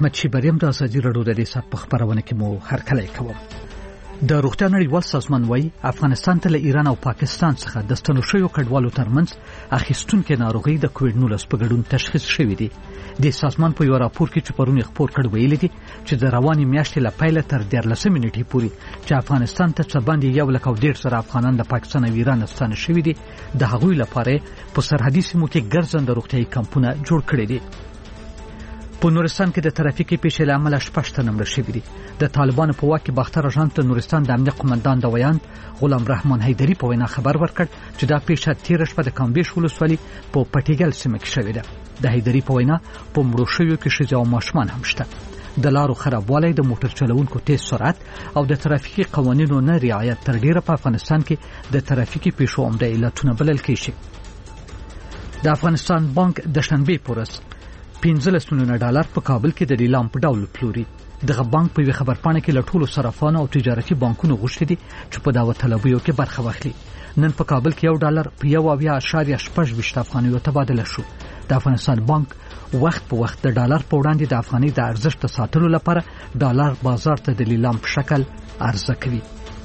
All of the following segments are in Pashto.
احمد شیبریم د ازادي راډیو د دې په خبرونه کې مو هرکلی کوم. د روغتیا نړیوال سازمان وايي افغانستان ته له ایران او پاکستان څخه د ستنو شویو کډوالو ترمنځ اخیستونکو ناروغي د کووډ-19 په ګډون تشخیص شوې دي. د سازمان په یو راپور کې چې پرون خپور کړ ویلي دي چې د رواني میاشتې له پیله تر 14 نیټې پورې چې افغانستان ته څه باندې 1.5 افغانان د پاکستان او ایران ستنه شوي دي د هغوی لپاره په سرحدي سیمو کې ګرځنده روغتیايي کمپونه جوړ کړي دي. په نورستان کې د ترافیکي پیښې له امله 6 تنه مړه شوي دي. د طالبانو په واک کې باختر اژانس د نورستان د امنیت قومندان د ویاند غلام رحمان حیدری په وینا خبر ورکړ چې دا پیښه تیر شپه د کامبیش ولسوالۍ په پټیګل سیمه کې شوې ده. د حیدری په وینا په مړو شویو کې ښځې او ماشومان هم شته. د لارو خرابوالی، د موټر چلوونکو تیز سرعت او د ترافیکي قوانینو نه رعایت تر ډیره په افغانستان کې د ترافیکي پیښو عمده علتونه بلل کېږي. د افغانستان بانک د شنبې په ورځ $15 میلیونه په کابل کې د لیلام په ډول پلوري. دغه بانک په یو خبرپاڼه کې له ټولو صرافانو او تجارتي بانکونو غوښتي دي چې په دعوت طلبیو کې برخه واخلي. نن په کابل کې $1 په 1.25 افغانیو تبادله شو. د افغانستان بانک وخت په وخت د ډالر په وړاندې د افغاني د ارزښت ساتلو لپاره ډالر بازار ته د لیلام په شکل عرضه کوي.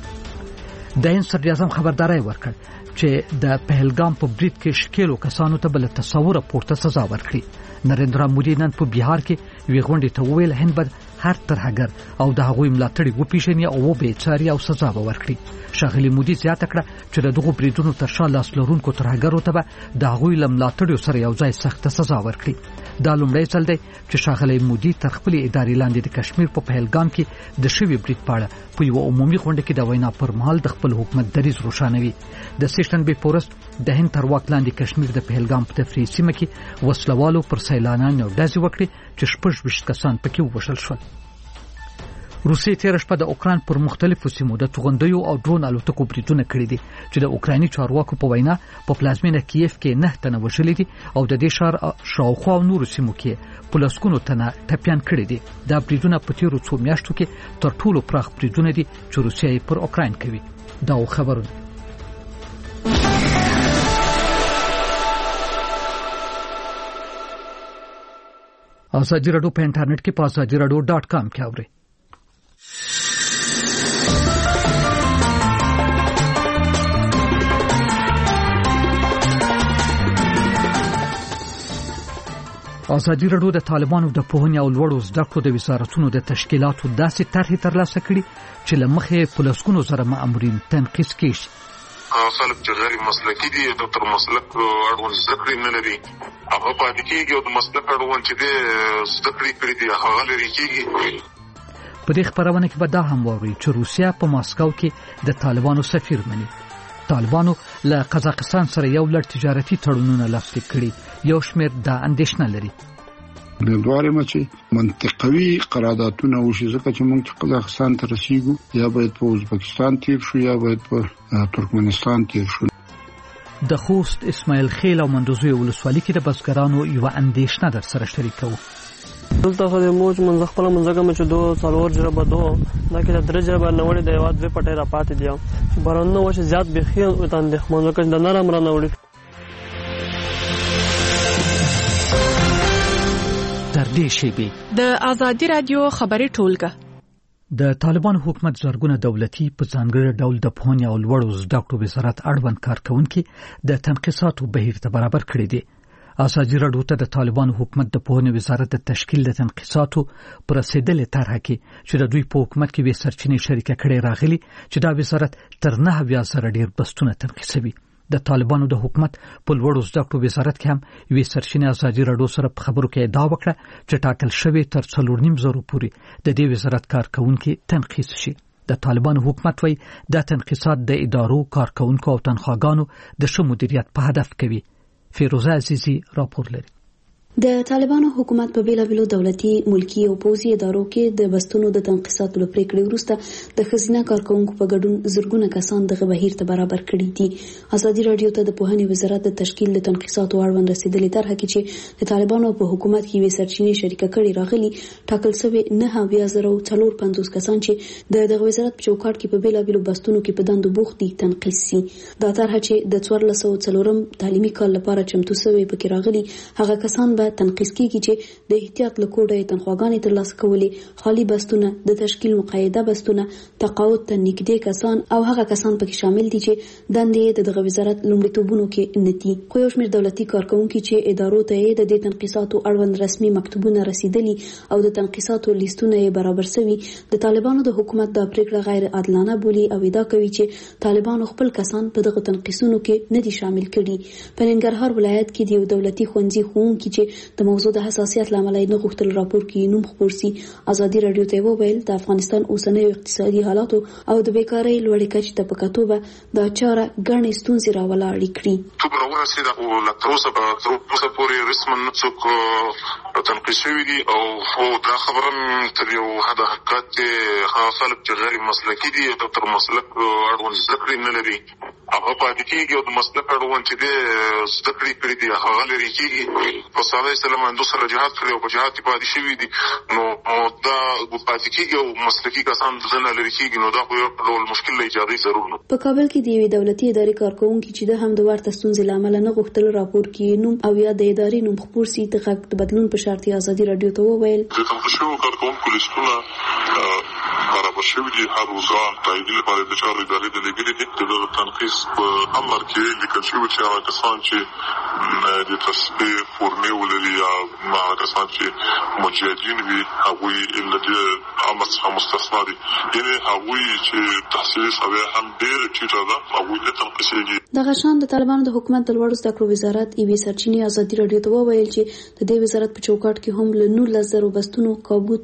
د هند صدر اعظم خبرداري ورکړ چې د پهلګام په برید کې شکیلو کسانو ته بل تصور پورته سزا ورکړي. نریندرا مودي نن په بهار کې وی غونډې ته ویل هند به هر ترهګر او د هغوی ملاتړي وپیژني او به چاري او سزا ورکړي. شاغلي مودي زیاته کړه چې دغه بریدونو تر شا لاس لرونکو ترهګرو ته به د هغوی ملاتړي سره یو ځای سخت سزا ورکړي. دا لومړی ځل دی چې شاغلي مودي تر خپل ادارې لاندې د کشمیر په پهلګام کې د شوی برید په اړه په یو عمومي غونډه کې د وینا پر مهال د خپل حکومت دریځ روښانوي. د سشنبې په ورځ د هند تر واک لاندې کشمیر د پهلګام په تفریحي سیمه کې وسلوالو پر سیلانیانو ډزې وکړې چې 26 کسان پکې ووژل شول. روسیې تیر شپه د اوکران پر مختلفو سیمو د توغندیو او ډرون الوتکو بریدونه کړي دي چې د اوکراني چارواکو په وینا په پلازمینه کیف کې 9 تنه وژل دي او د دې ښار شاوخوا او نورو سیمو کې پولیسونو تنه ټپيان کړي دي. دا بریدونه په تیرو 2 میاشتو کې تر ټولو پراخ بریدونه دي چې روسیې پر اوکران کوي. دا خبرونه ازادي راډیو په انټرنیټ کې په azadiradio.com کې اورئ. ازادي راډیو د طالبانو د پوهنې او لوړو زده کړو د وزارتونو د تشکیلاتو داسې طرحې ترلاسه کړي چې له مخې پولیسونو سره مامورین تنقیس کیږي. خلک چې غیر مسلکي دي د تر مسلک اړوند زده کړې نه لري هغه پاتې کېږي او د مسلک اړوند چې د زده کړې کړي دي هغه لري کېږي. په دې خبرونه کې به دا هم واوري چې روسیا په ماسکو کې د طالبانو سفیر مني. طالبانو له قزاقستان سره یو لړ تجارتي تړونونه لاسلیک کړي. یو شمېر د اندېښنه لري د دواره مچي منطقوي قراردادونه وشي ځکه چې موږ قزاقستان ته رسیدو یا باید په ازبکستان تیر شو یا باید په ترکمنستان تیر شو. د خوست اسماعیل خیل او مندوزوی ولسوالۍ کې د بزګرانو یو اندېښنه در سره شریکو. دلته خو د موج منځ خپل منځګه مچ دوه څلور جربه دوه دا کې د درې جربه نوړې د یواد به پټه را پاتې دي چې برنه وشه زیات بخي او تاندې خمنځ کې د نرم را نوړي. تر دې شیبې د ازادي رادیو خبري ټولګه د طالبانو حکومت زرګونه دولتي په ځانګړي ډول د پوهنې او لوړو زده کړو وزارت اړوند کارکونکي د تنقیصاتو بهیر ته برابر کړي دي. ازادي راډیو ته د طالبانو حکومت د پوهنې وزارت د تشکیل د تنقیصاتو پر رسیدلې طرحه کې چې د دوی په حکومت کې به سرچینې شریکه کړي راغلي چې دا وزارت تر 9 ډیر بستونه تنقیصوي. د طالبانو د حکومت په لوړو زده کړو وزارت کې هم یوې سرچینې ازادي راډیو سره په خبرو کې ادعا وکړه چې ټاکل شوی تر 4.5 پورې د دې وزارت کارکونکي تنقیص شي. د طالبانو حکومت وایي دا تنقیصات د ادارو کارکونکو او تنخواګانو د ښه مدیریت په هدف کوي. فیروزه عزیزی راپور لري. د طالبانو حکومت په بیلابیلو دولتي، ملکی او پوځي ادارو کې د بستونو د تنقیصاتو لپاره پریکړې وروسته د خزینه کارکونکو په ګډون زرګونه کسان دغه بهیر ته برابر کړي دي. ازادي راډیو ته د پوهنې وزارت د تشکیل د تنقیصاتو اړوند رسیدلې طرحه کې چې د طالبانو په حکومت کې وې سرچینې شریکه کړي راغلي ټاکل شوی 9,054 کسان چې دغه وزارت په چوکاټ کې په بیلابیلو بستونو کې په دندو بوخت دي تنقیص شي. دا طرحه چې د 1404 تعلیمي کال لپاره چمتو شوی پکې راغلي هغه کسان به تنقیس کیږي چې د احتیاط لکوډه تنخواګانې ترلاسه کولې، خالی بستونه، د تشکیل مقایده بستونه، تقاعد ته نږدې کسان او هغه کسان پکې شامل دي چې دندې د دغه وزارت لومړیتوبونو کې نه دي. خو یو شمېر دولتي کارکونکي چې ادارو ته د دې تنقیساتو اړوند رسمي مکتوبونه رسیدلي او د تنقیساتو لیستونه یې برابر شوي، د طالبانو د حکومت دا پریکړه غیر عادلانه بولي او ادعا کوي چې طالبانو خپل کسان په دغه تنقیسونو کې نه دي شامل کړي. په ننګرهار ولایت کې د یو دولتي ښوونځي ښوونکي چې د موضوع د حساسیت له امله نه غوښتل راپور کې نوم خپور شي، ازادي راډیو ته وویل د افغانستان اوسنیو اقتصادي حالاتو او د بیکارۍ لوړې کچې ته په کتو به دا چاره ګڼې ستونزې راولاړې کړي. اوسه پورې رسما څوک تنقیس شوي دي او دا خبره تر یو حد حقیقت هغه خلک چې غیر مسلکي دي او تر مسلک اړوند زده کړې نه لري هغه پاتې کېږي او د مسلک اړوند چې دی زده کړې کړي دي هغه لرې کېږي. په صحابه اسلام باندې سره جهاد کړی او په جهاد کې پاتې شوي دي نو دا پاتې کېږي او مسلکي کسان دنه لرې کېږي نو دا خو یو ډول مشکل له ایجادي ضرور نه. په کابل کې د یوې دولتي ادارې کارکونکي چې د هم د ورته ستونزې له امله نه غوښتل راپور کې نوم او یا د ادارې نوم خپور شي د غږ د بدلون په شرط ازادي راډیو ته وویل د تنقیسو کارکونکو لیستونه برابر شوي دي، هر روزان تایید لپاره د چارو ادارې د لګلې دي. د تنقیس په امر کې لیکل شوي چې هغه کسان چې د تصفیې فورمې ولري یا هغه کسان چې مجاهدین وي هغوی له دې امر څخه مستثنا دي، یعنې هغوی چې تحصیلي سویه هم ډېره ټیټه ده هغوی نه تنقیسېږي. دغه شان د طالبانو د حکومت د لوړو زده کړو وزارت یوې سرچینې ازادي راډیو ته وویل چې د دې وزارت په چوکاټ کې هم له 19,000 بستونو کابو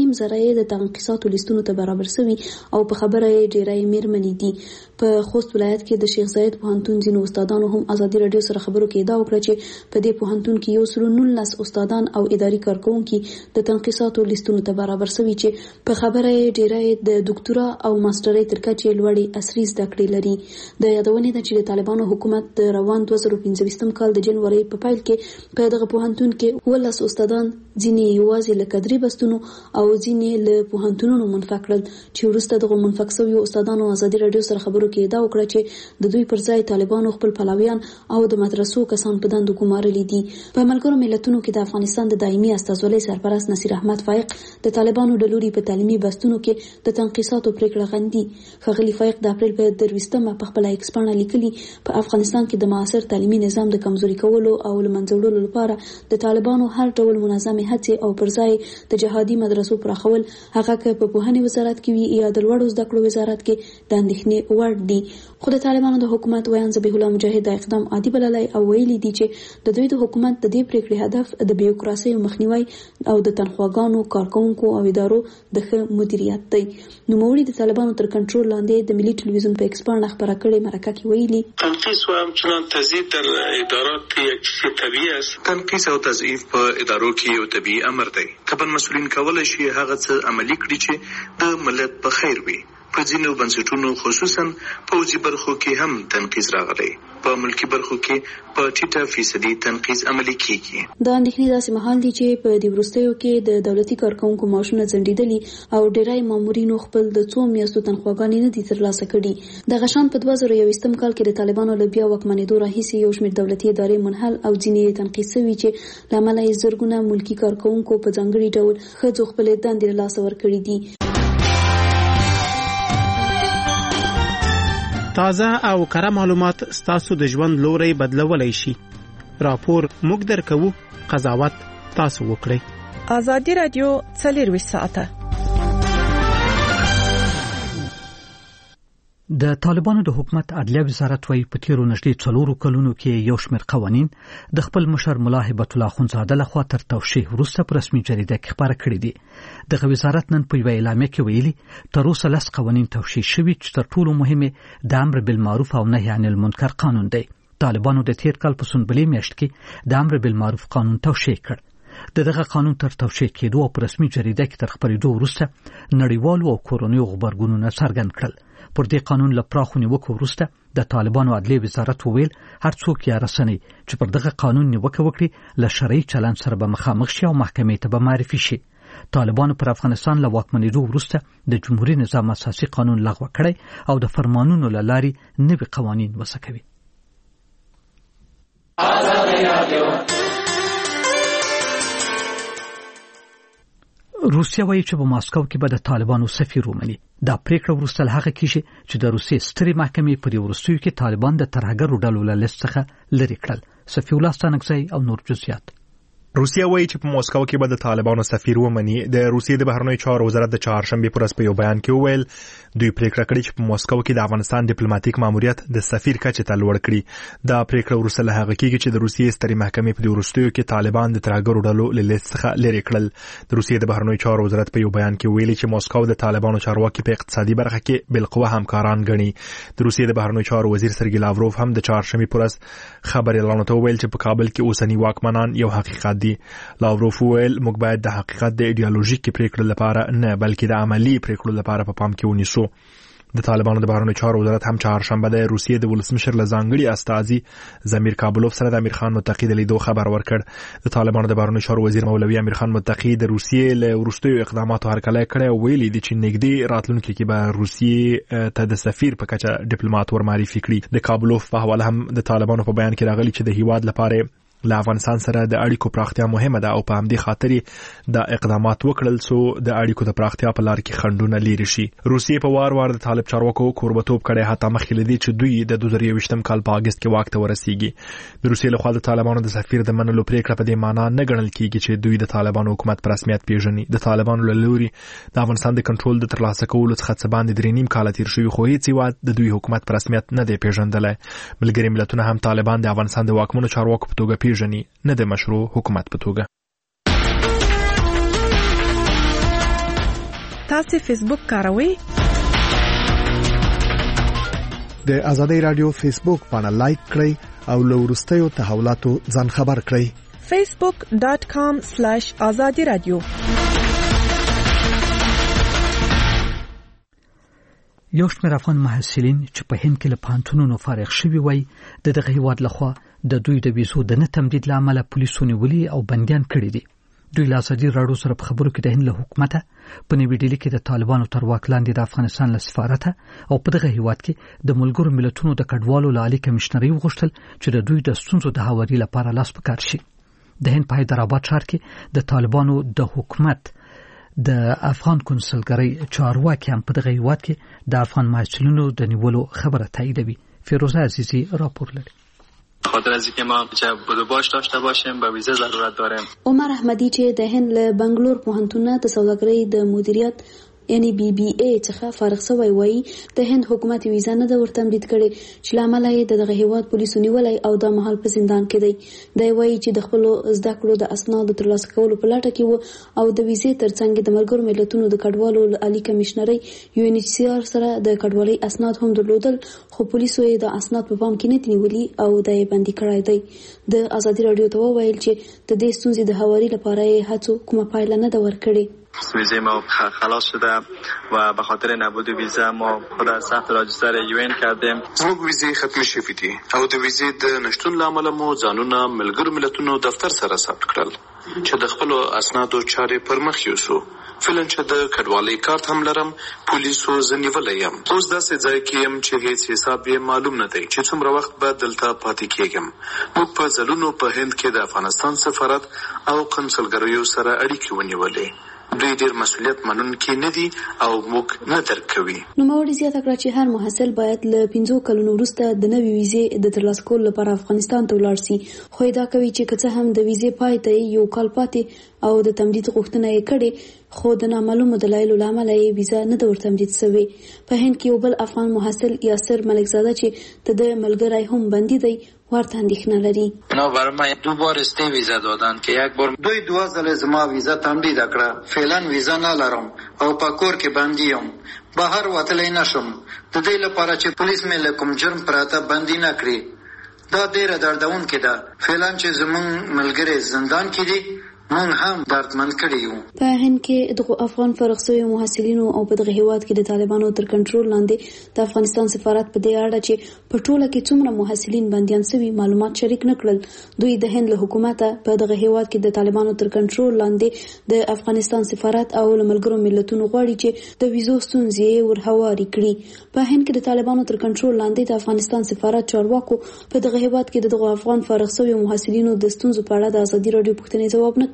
4.5 د تنقیساتو لیستونو ته برابر شوي او په خبره یې ډېری میرمنې دي. په خوست ولایت کې د شیخ زاید پوهنتون ځینو استادانو هم ازادي راډیو سره خبرو کې ادعا وکړه چې په دې پوهنتون کې 119 استادان او اداري کارکونکي د تنقیساتو لیستونو ته برابر شوي چې په خبره یې ډېری د ډاکټرا او ماسترۍ تر کچې لوړې عصري زده کړې لري. د یادونې ده چې د طالبانو حکومت د روان 2015 کال د جنوري په پیل کې په دغه پوهنتون کې 19 استادان ځینې یوازې له کدري بستونو او ځینې له پوهنتونونو منفک کړل چې وروسته دغه منفک شویو استادانو ازادي راډیو سره خبرو کې ادعا وکړه چې د دوی پر ځای طالبانو خپل پلاویان او د مدرسو کسان په دندو ګمارلي دي. په ملګرو ملتونو کې د افغانستان د دایمي استازولۍ سرپرست نصیر احمد فائق د طالبانو د لوري په تعلیمي بستونو کې د تنقیساتو پریکړه غندي. ښاغلي فائق د اپریل په 23مه په خپل ایکس پاڼه لیکلي په افغانستان کې د معاصر تعلیمي نظام د کمزوري کولو او لمنځه وړلو لپاره د طالبانو هر ډول منظمې هڅې او پر ځای د جهادي مدرسو پراخول هغه که په پوهنې وزارت کې وي یا د لوړو زده کړو وزارت کې د اندېښنې وړ دي. خو د طالبانو د حکومت ویان ذبیح الله مجاهد د اقدام عادي بللی او ویلي دي چې د دوی د حکومت د دې پریکړې هدف د بیوروکراسۍ مخنیوي او د تنخواګانو کارکونکو او ادارو د ښه مدیریت دی. نوموړي د طالبانو تر کنټرول لاندې د ملي ټلویزیون په ایکس پاڼه خبره کړې مرکه کې ویلي تنقیص و همچنان تضعیف در ادارات یک چیز طبیعی است. تنقیص او تضعیف په ادارو کې یو طبیعي امر دی. کبن مسؤلین کولای شي هغه څه عملي کړي چې د ملت په خیر وي. په ځینو بنسټونو خصوصا پوځي برخو کې هم تنقیص راغلی، په ملکی برخو کې په ټیټه فیصدي تنقیص عملي کیږي. دا اندېښنې داسې مهال دي چې په دې وروستیو کې د دولتي کارکونکو معاشونه ځنډېدلي او ډېری مامورینو خپل د څو میاشتو تنخواګانې نه دي ترلاسه کړي. دغه شان په 2021 کال کې د طالبانو له بیا واکمنېدو راهیسې یو شمېر دولتي ادارې منحل او ځینې تنقیص شوي چې له امله یې زرګونه ملکي کارکونکو په ځانګړي ډول ښځو خپلې دندې له لاسه ورکړي دي. تازه او کره معلومات ستاسو د ژوند لوري بدلولای شي. راپور موږ درکوو، قضاوت تاسو وکړئ. ازادي راډیو 24 ساعته. د طالبانو د حکومت عدلیه وزارت وايي په تیرو نږدې 4 کلونو کې یو شمېر قوانین د خپل مشر ملا هبت الله اخوندزاده لخوا تر توشیح وروسته په رسمي جریده کې خبره کړې دي. دغه وزارت نن په یوه اعلامیه کې ویلي تر اوسه 10 قوانین توشیح شوي چې تر ټولو مهمه د امر بالمعروف او نهي عن المنکر قانون دی. طالبانو د تیر کال په سنبلې میاشت کې د امر بالمعروف قانون توشیح کړ. دغه قانون تر توشیح کېدو او په رسمي جریده کې تر خپرېدو وروسته نړیوالو او کورنیو غبرګونونه څرګند کړل. پر دې قانون له پراخو نیوکو وروسته د طالبانو عدلیه وزارت وویل هر څوک یا رسنۍ چې پر دغه قانون نیوکه وکړي له شرعي چلند سره به مخامخ شي او محکمې ته به معرفي شي. طالبانو پر افغانستان له واکمنېدو وروسته د جمهوریت نظام اساسي قانون لغوه کړی او د فرمانونو له لارې نوي قوانین وضع کوي. روسیا وایي چې په ماسکو کې به د طالبانو سفیر ومني. دا پریکړه وروسته له هغه کېږي چې د روسیې سترې محکمې پر وروستیو کې طالبان د ترهګرو ډلو له لیست څخه لرې کړل. صفي الله ستانکزی او نور جزئیات. روسیا وایي چې په موسکو کې به د طالبانو سفیر ومني. د روسیې د بهرنیو چارو وزارت د چهارشنبه پر ورځ په یو بیان کې وویل دوی پریکړه کړې چې په موسکو کې د افغانستان ډیپلوماټیک ماموریت د سفیر کچې ته لوړ کړي. دا پریکړه وروسته له هغه کېږي چې د روسیې سترې محکمې په وروستیو کې طالبان د ترهګرو ډلو له لیست څخه لرې کړل. د روسیې د بهرنیو چارو وزارت په یو بیان کې ویلي چې موسکو د طالبانو چارواکي په اقتصادي برخه کې بالقوه همکاران ګڼي. د روسیې د بهرنیو چارو وزیر سرګی لاوروف هم د چهارشنبه پر ورځ خبريالانو ته ویل چې په کابل کې اوسنی واکمنان یو حقیقت دي. لاوروف ویل موږ باید د حقیقت د ایدئولوژیکي پریکړو لپاره نه بلکې د عملی پریکړو لپاره په پام کې ونیسو. د طالبانو د بهرنیو چارو وزارت هم چهارشنبه د روسیې د ولسمشر له ځانګړي استازي زمیر کابلوف سره د امیر خان متقی د لیدو خبر ورکړ. د طالبانو د بهرنیو چارو وزیر مولوی امیر خان متقی د روسیې له وروستیو اقداماتو هرکلی کړی او ویلي دي چې نږدې راتلونکي کې به روسیې ته د سفیر په کچه ډیپلوماټ ورمعرفي کړي. د کابلوف په حواله هم د طالبانو په بیان کې راغلي چې د هیواد لپاره له افغانستان سره د اړیکو پراختیا مهمه ده او په همدې خاطر د اقدامات وکړل سو د اړیکو د پراختیا په لار کې خنډونه لري شي. روسیې په وار د طالب چارواکو کوربتوب کړي حتی مخکې لدی چې دوی د 2023م کال په اگست کې واک ته ورسیږي. د روسیې له خوا د طالبانو د سفیر د منلو پریکړه په دې معنی نه ګڼل کیږي چې دوی د طالبانو حکومت پر رسمیت پیژني. د طالبانو له لوري د افغانستان د کنټرول د ترلاسه کولو څخه څه باندې 3.5 کال تیر شوی خو هیڅ هیواد د دوی حکومت پر رسمیت نه دی پیژندلی. ملګري ملتونه هم طالبان د افغانستان د واکمنو چارواکو په توګه پیژني نه د مشروع حکومت په توګه. تاسو فیسبوک کاروئ؟ د ازادۍ رادیو فیسبوک باندې لایک کړئ او له وروستیو تحولاتو ځان خبر کړئ. facebook.com/azadi-radio. یو شمېر افغان محصلین چې په هند کې له پوهنتونونو فارغ شوي وای دغه هیواد لخوا د دوی د ویزو د نه تمدید لامل پولیسو نیولي او بندیان کړي دي. دوی له ازادي راډیو سره په خبرو کې د هند له حکومت په نوې ډیلي کې د طالبانو تر واک لاندې د افغانستان له سفارت او په دغه هیواد کې د ملګرو ملتونو د کډوالو لالي کمشنري وغوښتل چې د دوی د ستونزو د هواري لپاره لاس پکار شي. د هند په حیدرآباد ښار کې د طالبانو د حکومت د افغان کنسلګرۍ چارواکي هم په دغه هیواد کې د افغان محصلینو د نیولو خبره تاییدوي. فیروزه عزیزی راپور لري. خاطر از اینکه ما چه بودجه داشته باشیم به ویزه ضرورت داریم. عمر احمدی چې د هند له بنگلور پوهنتون د سوداګرۍ د مدیریت یعنی BBA څخه فارغ شوی وای د هند حکومت ویزه نه د ورتمدید کړي چې لامل یې دغه هیواد پولیسو نیولای او د محل په زندان کې دی. د وای چې د خپل زده کړو د اسنادو ترلاسه کولو په لټه کې وو او د ویزې ترڅنګ د ملګرو ملتونو د کډوالو عالی کمشنري UNHCR سره د کډوالۍ اسناد هم درلودل خو پولیسو یې د اسناد په پام کې نه نیولي او د بندي کړای دی. د ازادي رادیو ته وویل چې د دې ستونزې د هواري لپاره هڅو کومه پایله نه ده ورکړې. ویزه ما خلاص شده و به خاطر نبود ویزه ما خود از ثبت راجستر UN کردیم. زموږ ویزه ختم شوې دي او د ویزې د نشټون لامل مو ځانونه ملګرو ملتونو دفتر سره ثبت کړل چې د خپل اسنادو چارې پر مخ یوسو. فلن چې د کډوالۍ کارت هم لرم پولیسو زنیولې يم. اوس داسې ځای کې يم چې هیڅ حساب یې معلوم نه دی چې څومره وخت به دلته پاتې کېږم. موږ په ځلونو په هند کې د افغانستان سفارت او کنسلګریو سره اړیکې ونیولې. دوی ډېر مسؤلیت منونکي نه دي او موږ نه درک کوي. نوموړي زیاته کړه چې هر محصل باید له 15 کلونو وروسته د نوې ویزې د ترلاسه کولو لپاره افغانستان ته ولاړ شي. خو دا کوي چې که څه هم د ویزې پای ته یو کال پاتې او د تمدید غوښتنه یې کړې خو د نامعلومو دلایلو له امله یې ویزه نه د ورتمدید شوې. په هند کې یو بل افغان محصل یاسر ملکزاده چې د ملګری هم بندي دی ورته اندېښنه لري. نو برما 2 بار استه ویزه دادن که یک بار دوی 2 ځله زما ویزه تمدید کړه. فعلا ویزه نه لرم او په کور کې بندي یم. بهر وتلی نشم د دې لپاره چې پولیس مې له کوم جرم پراته بندي نه کړي. دا ډېره دردونکې ده. فعلا چې زمون ملګری زندان کې دي مونږ هم دردمن کړي یو. په هند کې د افغان فارغ شویو محصلینو او په دغه هیواد کې د طالبانو تر کنټرول لاندې د افغانستان سفارت په دې اړه چې په ټوله کې څومره محصلین بندیان شوي معلومات شریک نه کړل. دوی د هند له حکومت په دغه هیواد کې د طالبانو تر کنټرول لاندې د افغانستان سفارت او ملګرو ملتونو غواړي چې د ویزو ستونزې ورهواري کړي. په هند کې د طالبانو تر کنټرول لاندې د افغانستان سفارت چارواکو په دغه هیواد کې د افغان فارغ شویو محصلینو د ستونزو په اړه د ازادي رادیو پوښتنې ځواب نه کړی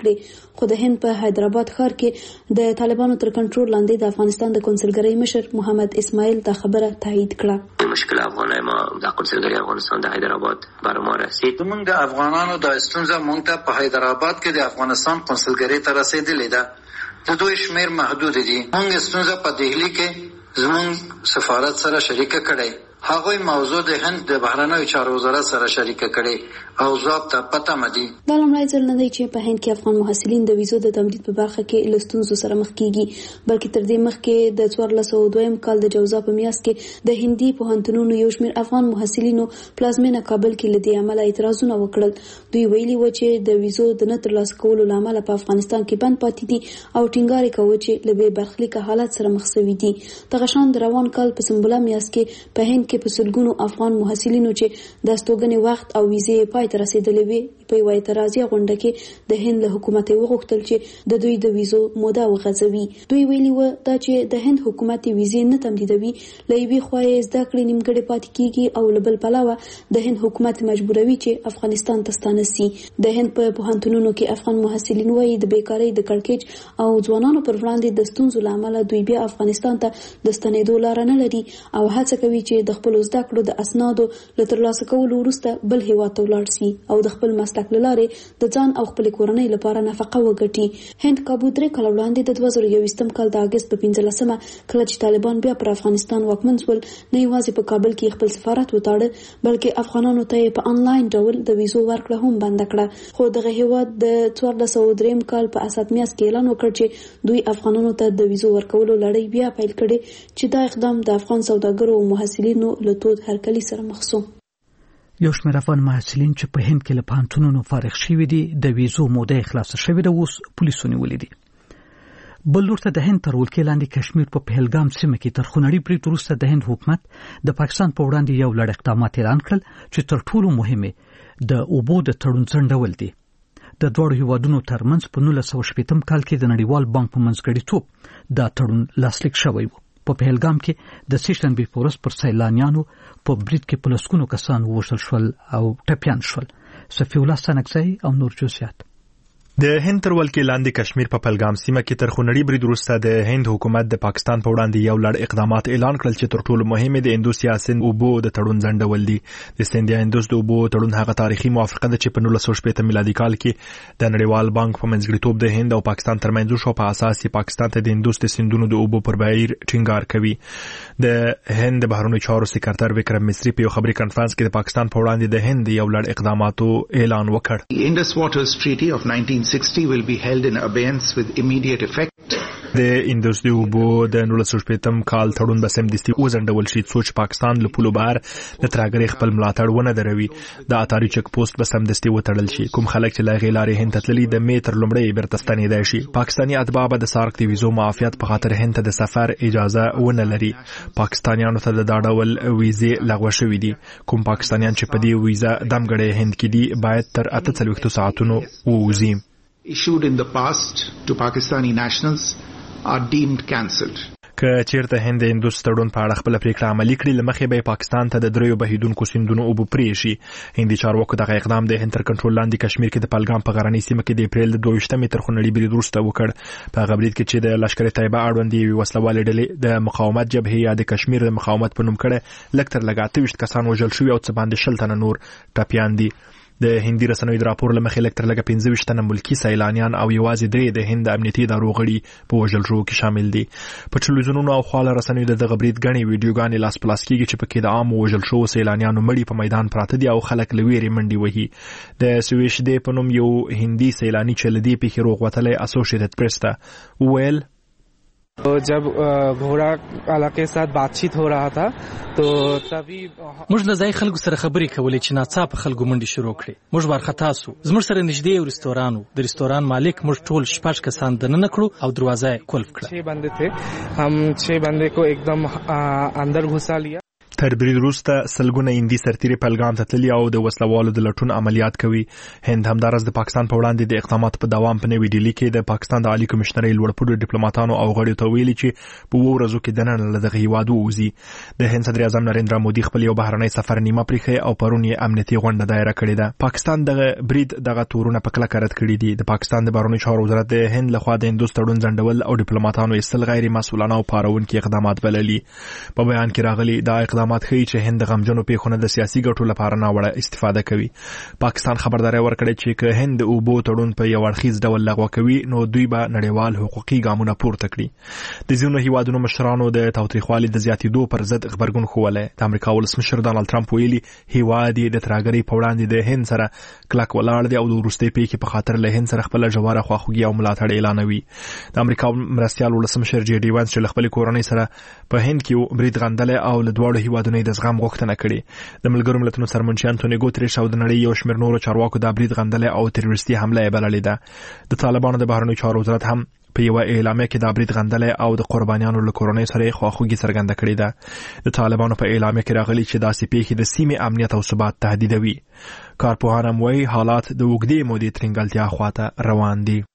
کړې خو د هند په حیدرآباد ښار کې د طالبانو تر کنټرول لاندې د افغانستان د کنسولګرۍ مشر محمد اسماعیل دا خبره تایید کړه. مشکل افغانای ما د کنسولګرۍ افغانستان د حیدرآباد بر ما رسید. موږ د افغانانو د ستونزه مونږ ته په حیدرآباد کې د افغانستان کنسولګرۍ ته رسیدلې ده. د دوی شمیر محدود دي. موږ ستونزه په دهلی کې زموږ سفارت سره شریک کړي. هغوی موضوع د هند د بهرنیو چارو وزارت سره شریک کړي او ځواب ته پته مدي. دا لومړی ځل نه دی چې په هند کې افغان محصلین د ویزو د تمدید په برخه کې له ستونزو سره مخ کیږي، بلکې تر دې مخکې د 1402 کال د جوزا په میاشت کې د هندي پوهنتونونو یو شمېر افغان محصلینو پلازمینه کابل کې له دې عمله اعتراضونه وکړل. دوی ویلي و چې د ویزو د نه ترلاسه کولو لامل په افغانستان کې بند پاتې دي او ټینګار یې کوي چې له بې برخلیکه حالت سره مخ شوي دي. دغه شان د روان کال په سنبله میاشت کې په هند کې په سلګونو افغان محصلینو چې د استوګنې وخت او ویزې پای ته رسیدلې وي په یوه اعتراضي غونډه کې د هند له حکومت وغوښتل چې د دوی د ویزو موده وغځوي. دوی ویلي و دا چې د هند حکومت ویزې نه تمدیدوي، له یوې خوا یې زده کړې نیمګړې پاتې کیږي او له بل پلوه د هند حکومت مجبوروي چې افغانستان ته ستانه سي. د هند په پوهنتونونو کې افغان محصلین وایي د بیکارۍ د کړکېچ او ځوانانو پر وړاندې د ستونزو له امله دوی بیا افغانستان ته د ستنېدو لاره نه لري او هڅه کوي چې د خپلو زده کړو د اسنادو له ترلاسه کولو وروسته بل هیواد ته ولاړ سي او د خپل مسلک له لارې د ځان او خپل کورنۍ لپاره نفقه وګټي. هند کابو 3 کال وړاندې د 2021 کال د اگست په 15مه کله چې طالبان بیا پر افغانستان واکمن شول، نه یوازې په کابل کې خپل سفارت وتاړه بلکې افغانانو ته په انلاین ډول د ویزو ورکړه هم بند کړه. خو دغه هیواد د 1403 کال په اسات میاشت کې اعلان وکړ چې دوی افغانانو ته د ویزو ورکولو لړۍ بیا پیل کړي چې دا اقدام د افغان سوداګرو او محصلینو له تود هرکلي سره مخ شو. یو شمېر افغان محصلین چې په هند کې له پوهنتونونو فارغ شوي دي د ویزو موده خلاصه شوې ده، اوس پولیسو نیولي دي. بل لور ته د هند تر ولکې لاندې کشمیر په پهلګام سیمه کې تر خونړي برید وروسته د هند حکومت د پاکستان په وړاندې یو لړ اقدامات اعلان کړل چې تر ټولو مهمه د اوبو د تړون ځنډول دي. د دواړو هیوادونو ترمنځ په 1980 کال کې د نړیوال بانک په منځګړیتوب دا تړون لاسلیک شوی و. په پهلګام کې د سیشنبې په ورځ پر سیلانیانو په برید کې په لسګونو کسان ووژل شول او ټپیان شول. صفي الله ستانکزی او نور جزئیات. د هند تر ولکې لاندې کشمیر په پهلګام سیمه کې تر خونړي برید وروسته د هند حکومت د پاکستان په وړاندې یو لړ اقدامات اعلان کړل چې تر ټولو مهمه د اندوس یا سند اوبو د تړون ځنډول دي. د سند یا اندوس د اوبو تړون هغه تاریخي موافقه ده چې په 1980 میلادي کال کې د نړیوال بانک په منځګړیتوب د هند او پاکستان ترمنځ شو. په اساس یې پاکستان ته د اندوس د سندونو د اوبو پر بهیر ټینګار کوي. د هند بهرنیو چارو سکرټر وکرم مصری په خبري کانفرنس کې د پاکستان په وړاندې د هند یو لړ اقداماتو اعلان وکړ. The Indus Waters Treaty of 1960 will be held in abeyance with immediate effect. د اندوس د اوبو د 1980 کال تړون به سمدستي وځنډول شي څو چې پاکستان له پولو بهر د ترهګرۍ خپل ملاتړ ونه دروي. د اتاري چک پوسټ به سمدستي وتړل شي. کوم خلک چې لا غیلارې هند ته تللي د مې تر لومړۍ بیرته ستنېدای شي. پاکستاني اتباع به د سارک د ویزو معافیت په خاطر هند ته د سفر اجازه ونه لري. پاکستانیانو ته د دا ډول ویزې لغوه شوې دي. کوم پاکستانیان چې په دې ویزه دمګړی هند کې دي باید تر 48 ساعتونو ووځي. Issued in the past to Pakistani nationals are deemed cancelled. که چیرته هند د اندوس تړون په اړه خپل پریکړه عملي کړي لمخې به پاکستان ته د دریو بهیدونکو سیندونو اوبو پرې شي. هندي چارواکو دغه اقدام د هند تر کنټرول لاندې کشمیر کې د پهلګام په غرنۍ سیمه کې د اپریل 22 تر خونړي برید وروسته وکړ. په هغه برید کې چې د لشکر طیبه اړوند یوې وسلوالې ډلې د مقاومت جبهې یا د کشمیر د مقاومت په نوم کړه لږ تر لږه 28 کسان وژل شوي او څه باندې 60 تنه نور ټپیان دي. د هندي رسنیو د راپور لمخې لږ تر لږه 25 تنه ملکی سیلانیان او یوازې 3 د هند امنیتي ادارو غړي په وژل شوو کې شامل دي. په ټلویزیونونو او خواله رسنیو دغه برید غني ویډیوګانې لاس پلاس کیږي چې پکې د عام وژل شوو سیلانیانو مړي په میدان پراته دي او خلک لویری منډي وهي. د سویش دی په نوم یو هندي سیلانی چې لدی په خروغ وتلې اسوسییټډ پریس ته ویل जब घोड़ा वाला के साथ बातचीत हो रहा था तो तभी موږ له ځای خلکو سره خبرې کولې چې ناڅاپه خلکو منډې شروع کړې. موږ وارخطا سو. زموږ سره نږدې یو رستوران و. د رستوران مالک موږ ټول 6 کسان دننه کړو او دروازه قلف کړه. 6 بندے थे. हम 6 बंदे को एकदम अंदर घुसा लिया. تر برید وروسته سلګونه هندي سرتیري پهلګام ته تللي او د وسلوالو د لټون عملیات کوي. هند همدارس د پاکستان په وړاندې د اقداماتو په دوام په نوې ډیلي کې د پاکستان د عالی کمشنرۍ لوړپوړو ډیپلوماټانو او غړیو ته ویلي چې په 2 ورځو کې دننه له دغه هیواد ووځي. د هند صدر اعظم نریندرا مودي خپل یو بهرنی سفر نیمه پریښی او پرون یې امنیتي غونډه دایره کړې ده. پاکستان دغه برید دغه تورونه په کلکه رد کړي دي. د پاکستان د بهرنیو چارو وزارت د هند لخوا د هندوس تړون ځنډول او ډیپلوماټانو ایستل غیر مسؤلانه او پارونکي اقدامات بللي. په بیان کې راغلي دا اقدامات ښیي چې هند غمجنو پیښو د سیاسي ګټو لپاره ناوړه استفاده کوي. پاکستان خبرداري ورکړه چې که هند اوبو تړون په یو اړخیز ډول لغوه کوي نو دوی به نړیوال حقوقي ګامونه پورته کړي. د ځینو هیوادونو مشرانو د تاوتریخوالي د زیاتېدو پر ضد خبرګون ښوولی. د امریکا ولسمشر ډانلډ ټرمپ ویلي هیواد یې د ترهګرۍ په وړاندې د هند سره کلک ولاړ دی او د وروستۍ پیښې په خاطر له هند سره خپله ژوره خواخوږي او ملاتړ اعلانوي. د امریکا مرستیال ولسمشر جی ډي وانس چې له خپلې کورنۍ سره په هند کې برید غندلی او له دواړو هیوادونو د زغم غوښتنه کړې. د ملګرو ملتونو سرمنشي انټونی ګوتریش او د نړۍ یو شمېر نورو چارواکو دا برید غندلی او تروریستي حمله یې بللې ده. د طالبانو د بهرنیو چارو وزارت هم په یو اعلامیه کې دا برید غندلی او د قربانیانو له کورنۍ سره یې خواخوږي څرګنده کړې ده. د طالبانو په اعلامیه کې راغلي چې داسې پیښې د سیمې امنیت او ثبات تهدیدوي. کارپوهان هم وایي حالات د اوږدې مودې ترنګلتیا خواته روان دي.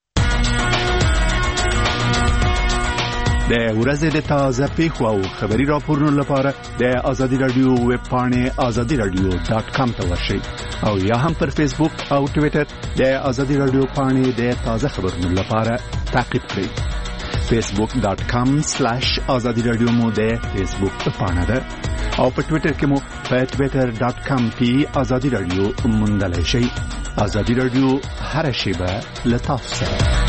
د ورځې د تازه پیښو او خبري راپورونو لپاره د آزادي رادیو ویب پاڼې azadiradio.com ته ورشئ او یا هم پر فیسبوک او ټوئیټر د آزادي رادیو پاڼې د تازه خبرونو لپاره تعقیب کړئ. facebook.com/azadiradio مو د فیسبوک پاڼه ده او په ټوئیټر کې مو په twitter.com/azadiradio موندلای شئ. آزادي رادیو هر شیبه لتاسو سره.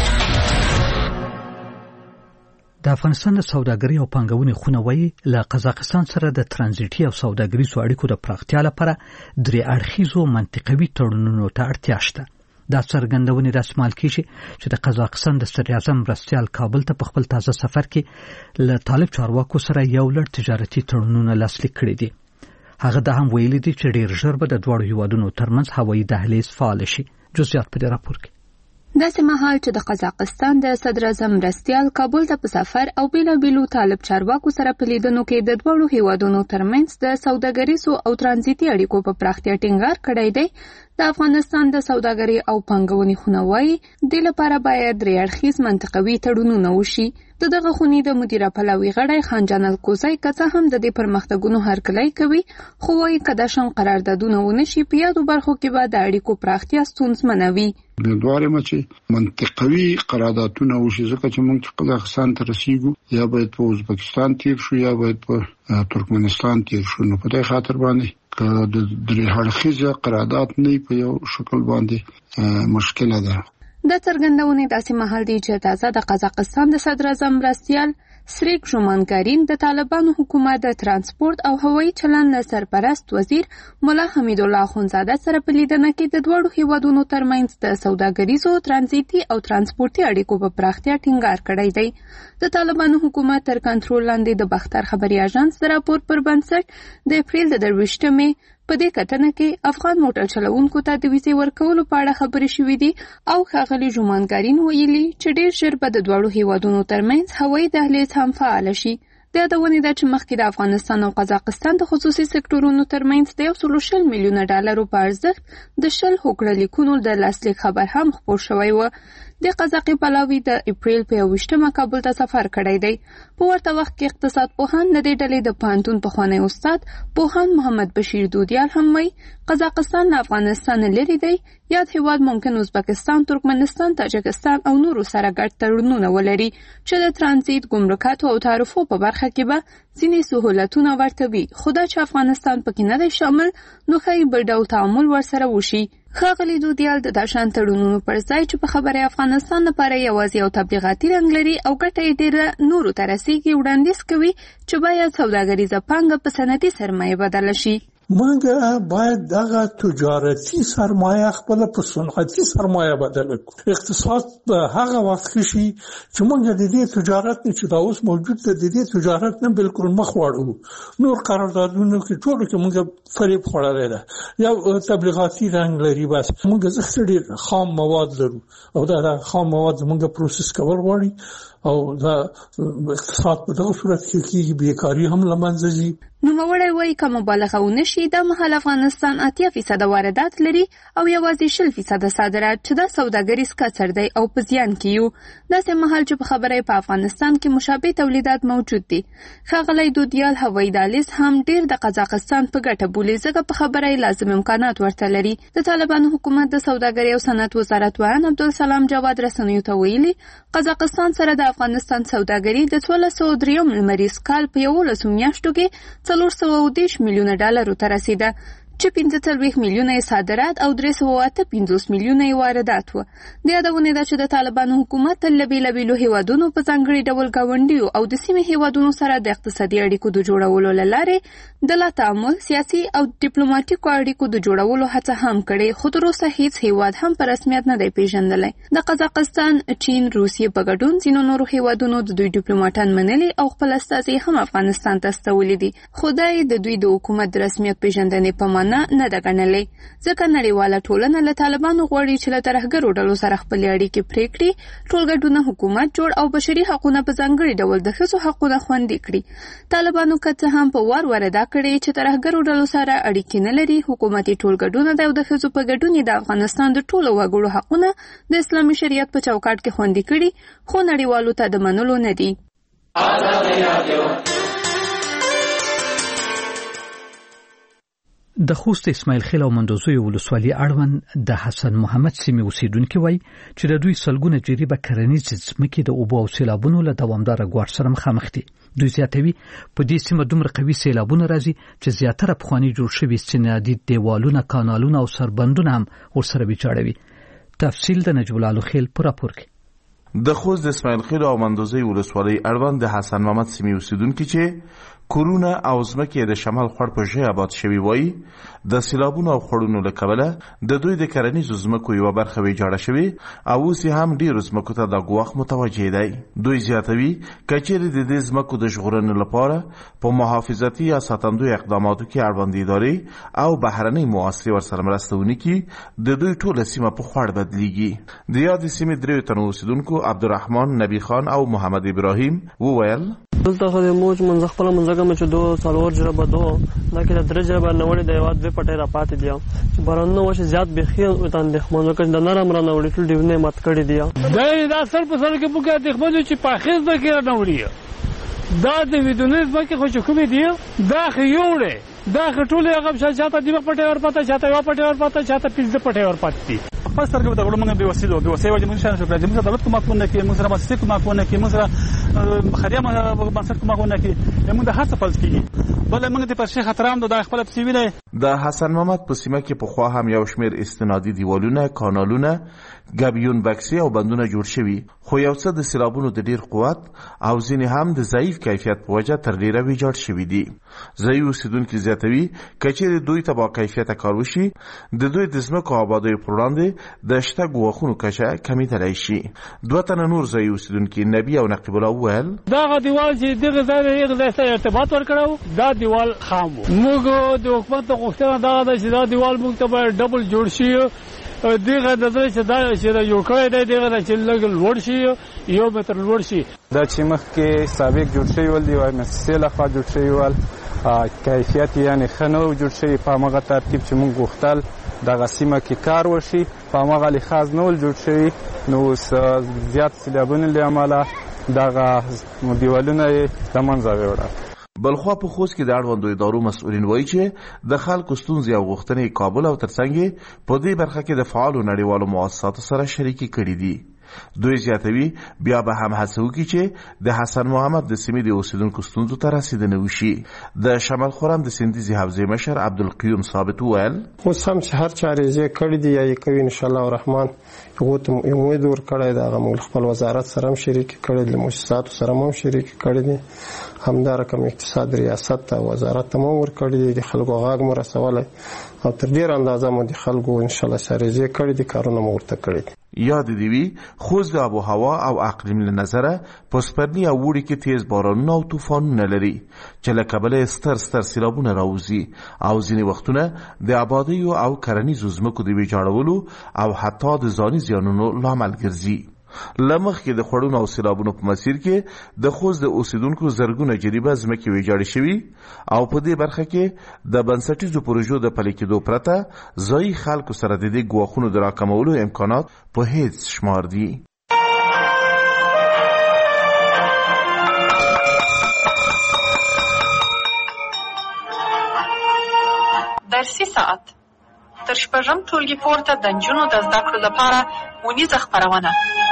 د افغانستان د سوداګرۍ او پانګونې خونه وایي له قزاقستان سره د ترانزیټي او سوداګریزو اړیکو د پراختیا لپاره 3 اړخیزو منطقوي تړونونو ته اړتیا شته. دا څرګندونې رسمال کیږي چې د قزاقستان د صدر اعظم مرستیال کابل ته په خپل تازه سفر کې له طالب چارواکو سره یو لړ تجارتي تړونونه لاسلیک کړي دي. هغه دا هم ویلي دي چې ډیر ژر به د دواړو هیوادونو ترمنځ هوایي دهلیز فعال شي. جزئیات په دې راپور کې. داسې مهال چې د قزاقستان د صدر اعظم مرستیال کابل ته په سفر او بیلابیلو طالب چارواکو سره په لیدنو کې د دوړو هیوادونو ترمنځ د سوداګریزو او ترانزیتي اړیکو په پراختیا ټینګار کړی دی، د افغانستان د سوداګرۍ او پانګونې خونه وایي د لپاره باید 3 اړخیز منطقوي تړونونه وشي. دغه خونې د مدیره پلاوي غړی خان جانل کوزای کڅه هم د دې پرمختګونو هرکلی کوي، خو وایي کدا شم قراردادونه ونشي په یادو برخو کې به د اړیکو پراختیا ستونزمنه وي. د دواره مچي منطقوي قراردادونه وشي ځکه چې موږ قزاقستان ته رسیدو یا باید په ازبکستان تیر شو یا باید په ترکمنستان تیر شو. نو په دې خاطر باندې که د 3 اړخیزه قرارداد نه په یو شکل باندې مشکله ده. د څرګندونې داسې مهال دی چې تازه د قزاقستان د صدر اعظم مرستیال سریک ژومانګارین د طالبانو حکومت د ترانسپورت او هوایي چلند له سرپرست وزیر مولا حمید الله اخونزاده سره په لیدنه کې د دوړو هیوادونو ترمنځ د سوداګریزو ترانزیتي او ترانسپورتي اړیکو په پراختیا ټینګار کړی دی. د طالبانو حکومت تر کنټرول لاندې د بختر خبري اژانس د راپور پر بنسټ د اپریل د 23مې په دې کتنه کې افغان موټر چلوونکو ته د ویزې ورکولو په اړه خبرې شوې دي او ښاغلي ژومانګارین ویلي چې ډېر ژر به د دوړو هیوادونو ترمنځ هوایي دهلیز هم فعال شي. د یادونې ده چې مخکې د افغانستان او قزاقستان د خصوصي سکتورونو ترمنځ د $120 میلیونه په ارزښت د 20 هوکړه لیکونو د لاسلیک خبر هم خپور شوی و. د قزاقي پلاوي د اپریل په 21مه کابل ته سفر کړی دی. په ورته وخت کې اقتصاد پوهان د دې ډلې د پوهنتون پخوانی استاد پوهان محمد بشیر دودیال هم وایي قزاقستان له افغانستان لرې دی. یاد هیواد ممکن ازبکستان، ترکمنستان، تاجکستان او نورو سره ګډ تړونونه ولري چې د ترانزیت، ګمرکاتو او تعرفو په برخه کې به ځینې سهولتونه ورته وي. خو دا چې افغانستان پکې نه دی شامل نو ښایي بل ډول تعامل ورسره وشي. ښاغلي دودیال د داشان تړونونو پر ځای چې په خبره افغانستان لپاره یوازې یو تبلیغاتي رنګ لري او ګټه یې ډېره نورو ته رسیږي وړاندیز کوي چې باید سوداګریزه پانګه په صنعتي سرمایه بدله شي. موږ باید دغه تجارتي سرمایه خپل په صنعتي سرمایه بدل کړو. اقتصاد په هغه وخت کې شي چې موږ د دې تجارت نه چې دا اوس موجود دی د دې تجارت نه بالکل مخ واړو. نور قراردادونو کې ټول کې موږ فریب خوړلې ده یا تبلیغاتي رنګ لري. بس موږ زخت ډیر خام مواد لرو او دا خام مواد موږ پروسس کول غواړي او دا اقتصاد په دغه صورت کې بیکاری هم لمنځه ځي. نوموړی وایي که مبالغه ونه شي دا مهال افغانستان 80% واردات لري او یوازې 20% صادرات چې دا سوداګریز کسر دی او په زیان کې یو. داسې مهال چې په خبره په افغانستان کې مشابه تولیدات موجود دي. ښاغلی دودیال هوایي دهلیز هم ډیر د قزاقستان په ګټه بولي ځکه په خبره یې لازم امکانات ورته لري. د طالبانو حکومت د سوداګرۍ او صنعت وزارت وایان عبدالسلام جواد رسنیو ته ویلي قزاقستان سره د افغانستان سوداګري د 1603 لمریز کال په 11 میاشتو کې $410 میلیونه ته رسیده چې 45 میلیونه صادرات او 358 میلیونه واردات و. د یادونه ده چې د طالبانو حکومت تل له بیلابیلو هیوادونو په ځانګړي ډول ګاونډیو او د سیمې هیوادونو سره د اقتصادي اړیکو د جوړولو له لارې د لا تعامل سیاسي او ډیپلوماټیکو اړیکو د جوړولو هڅه هم کړې، خو تر اوسه هیڅ هیواد هم په رسمیت نه دی پیژندلی. د قزاقستان، چین، روسیې په ګډون ځینو نورو هیوادونو د دوی ډیپلوماټان منلي او خپل استازي هم افغانستان ته استولي دي، خو دا د دوی د حکومت د رسمیت پیژندنې په نه ده ګڼلې ځکه نړیواله ټولنه له طالبانو غواړي چې له ترهګرو ډلو سره خپلې اړیکې پرې کړي، ټولګډونه حکومت جوړ او بشري حقونه په ځانګړي ډول د ښځو حقونه خوندي کړي. طالبانو که څه هم په وار ادا کړې چې ترهګرو ډلو سره اړیکې نه لري، حکومتي ټولګډونه د ښځو په ګډون د افغانستان د ټولو وګړو حقونه د اسلامي شریعت په چوکاټ کې خوندي کړي، خو نړیوالو ته د منلو نه دي. د خوست اسماعیل خیل او مندوزوی ولسوالۍ اړوند د حسن محمد سیمې اوسیدونکو وایي چې د دوی سلګونه جریبه کرنیزې ځمکې د اوبو او سیلابونو له دوامداره ګواښ سره مخامخ دي. دوی زیاتوي په دې سیمه دومره قوي سیلابونه راځي چې زیاتره پخواني جوړ شوي سنادي دیوالونه، کانالونه او سربندونه هم ورسره ویجاړوي. تفصیل د نجیب الله خیل په راپور کې. د خوست د اسماعیل خیل او مندوزوی ولسوالۍ اړوند د حسن محمد سیمې اوسیدونکو چې کورونه او ځمکې د شمال خړ په ژۍ آباد شوي وایي د سیلابونو او خړونو له کبله د دوی د کرنیزو ځمکو یوه برخه ویجاړه شوې او اوس هم ډېرو ځمکو ته دا ګواښ متوجه دی. دوی زیاتوي که چیرې د دې ځمکو د ژغورنې لپاره په محافظتي یا ساتندوی اقداماتو کې اړوند ادارې او بهرنۍ مؤسسې ورسره مرسته ونه کړي، د دوی ټوله سیمه په خړ بدلیږي. د یادې سیمې درېیو تنو اوسیدونکو عبدالرحمن، نبی خان او محمد ابراهیم وویل دلته خو د موج منځ خپل منځګه مې چې دوه څلور جربه دوه دا کې د درې جربه نوړې د یوه دوه پټې را پاتې دي چې بارانونه وشي زیات بېخي وتان دښمنو کې د نرم را نوړې ټول ډیونه مات کړي دي. دا سر په سر کې پوکا دښمنو چې پاخیز د کې را نوړي دا د ویدونې ځکه خو چې کومې دي دا خيوړې دا ټول هغه شاته دی پټې ور پاتې شاته یو پټې ور پاتې شاته پنځه پټې ور پاتې خپل سره د غوړو موږ به وسیله وجه موږ شان شو کړی موږ دولت کومه کوونه کې موږ سره مؤسسه کومه کوونه کې موږ سره خدمه بنسټ کومه کوونه کې موږ د هڅه پلس کیږي بل موږ د پرشه خطرام د خپل پسویله. د حسن محمد په سیمه کې په خوا هم یو شمېر استنادي دیوالونه، کانالونه، ګبیون بکسي او بندونه جوړ شوي، خو یو څه د سیلابونو د ډیر قوت او ځینې هم د ضعیف کیفیت په وجه تر ډیره ویجاړ شوي دي. ځایي اوسیدونکي زیاتوي که چیرې دوی ته با کیفیته کار وشي د دوی د ځمکو آبادیو پر وړاندې د شته ګواښونو کچه کمیدلی شي. دوه تنه نور ځایي اوسیدونکي نبي او نقیب الله وویل دغه دیوال چې دغه ځای سره ارتباط ورکړو دا دیوال خام و. موږ د حکومت غوښتنه دا ده چې دا دیوال موږ ته باید ډبل جوړ شي. دغه د ځای چې دا چې یو کړی دی دغه چې لږ لوړ شي 1 متر لوړ شي. دا چې مخکې سابق جوړ شوی ول دی وای مؤسسې لخوا جوړ شوی ول کیفیت یعنی ښه نه جوړ شوی په هغه ترتیب چې موږ غوښتل دغه سیمه کې کار وشي په هغه لحاظ نه ول جوړ شوی. نو زیات سیلابونو له امله دغه دیوالونه د منځه وړل. بلخوا په خوست کې د اړوندو ادارو مسؤلین وایي چې د خلکو ستونزې او غوښتنې کابل او ترڅنګ په دې برخه کې د فعالو نړیوالو مؤسساتو سره شریکي کړي دي. دوی زیاتوي بیا به هم هڅه وکړي چې د حسن محمد د سیمې د اوسیدونکو ستونزو ته رسیدنه وشي. د شمال خرم د سندیزي حوزې مشر عبدالقیوم ثابت وویل اوس هم چې هر چارې یې کړي دي یا یې کوي ان شاء الله الرحمن امید ورکړی د هغه موږ خپل وزارت سره هم شریک کړی د مؤسساتو سره هم شریک کړی دي همدا رقم اقتصاد ریاست ته وزارت ته هم ورکړی دي د خلکو غاږ مو رسولی او تر ډېر اندازه مو د خلکو ان شاء الله سریزې کړي دي کارونه مو ورته کړي دي. یاد دی وی خوست د آب و هوا او اقلیم له نظره پسپرنی او وړي کې تیز بارانونه او طوفانونه لري چې له کبله ستر سیلابونه راوځي او ځینې وختونه د آبادیو او کرنیزو ځمکو د ویجاړولو او حتی د ځاني زیانونو لامل ګرځي. لمخ کې د خړونو او سیلابونو په مسیر کې د خوست د اوسیدونکو زرګونه جریبه ځمکې ویجاړې شوي او په دې برخه کې د بنسټیزو پروژو د پلي کېدو پرته ځایي خلکو سره د دې ګواښونو د راکمولو امکانات په هیڅ شمار دي. درسي ساعت تر شپږم ټولګي پورته د نجونو د زده کړو لپاره ونیزه خپرونه.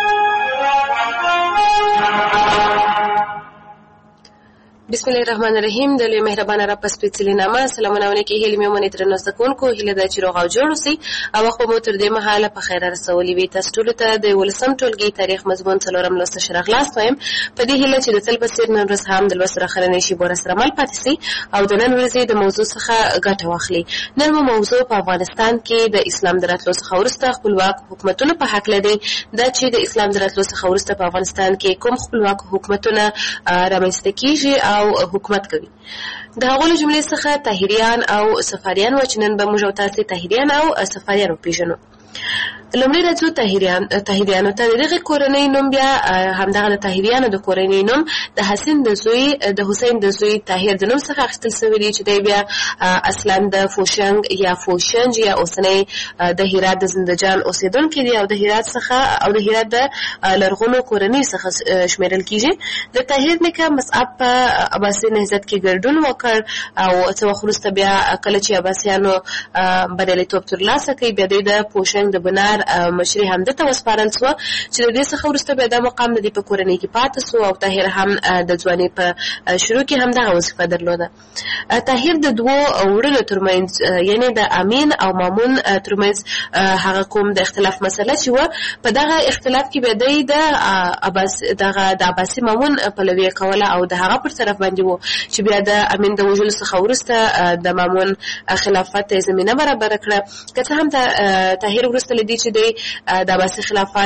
بسم الله الرحمن الرحیم. د لوی مهربانه رب په سپېڅلي نامه سلامونه ونکي هیلې مې ومنې درنو زده کوونکو هیله ده چې روغ او جوړ اوسئ او وخت مو تر دې مهاله په خیر رسولي وي. تاسو ټولو ته د 18م ټولګي تاریخ مضمون څلورم لوست ښه راغلاست وایم په دې هیله چې د تل په څېر نن ورځ هم د لوست راخرنې شي بوره سره مل پاتې سي او د نن ورځې د موضوع څخه ګټه واخلي. نن مو موضوع په افغانستان کې د اسلام د راتلو څخه وروسته خپلواک حکومتونه په هکله دی. دا چې د اسلام د راتلو څخه وروسته په افغانستان کې کوم خپلواک حکومتونه رامنځته کیږي او حکومت کوي. د هغو جملې څخه طاهریان او صفاریان و چې نن به موږ او تاسې طاهریان او صفاریان وپېژنو. لومړی راځو طاهریانو ته. د دغې کورنۍ نوم بیا همدغه د طاهریانو د کورنۍ نوم د حسین د زوی طاهر د نوم څخه اخیستل شوی دی چې دی بیا اصلا د فوشنګ یا فوشنج یا اوسنۍ د هرات د زندجان اوسېدونکی دی او د هرات څخه او د هرات د لرغونو کورنۍ څخه شمیرل کیږي. د طاهر نیکه مصعب په عباسي نهضت کې ګډون وکړ او څه وخت وروسته بیا کله چې عباسیانو بریالیتوب ترلاسه کړ بیا د فوشنګ د بنار مشري هم دته وسپارل شو چې د دې څخه وروسته بیا د مقام د دې په کورنۍ کې پاتې شو او طاهر هم د ځوانۍ په شروع کې هم دغه وظیفه درلوده. طاهر د دوو وړو ترمنځ یعنی د امین او مامون ترمنځ هغه کوم د اختلاف مسله چې و په دغه اختلاف کې بیا د عباسي مامون پلوي کوله او د هغه پر طرف باندې و چې بیا د امین د وژلو څخه وروسته د مامون خلافت ته زمینه برابر کړه. که څه هم طاهر وروسته لیدي چې د عباسي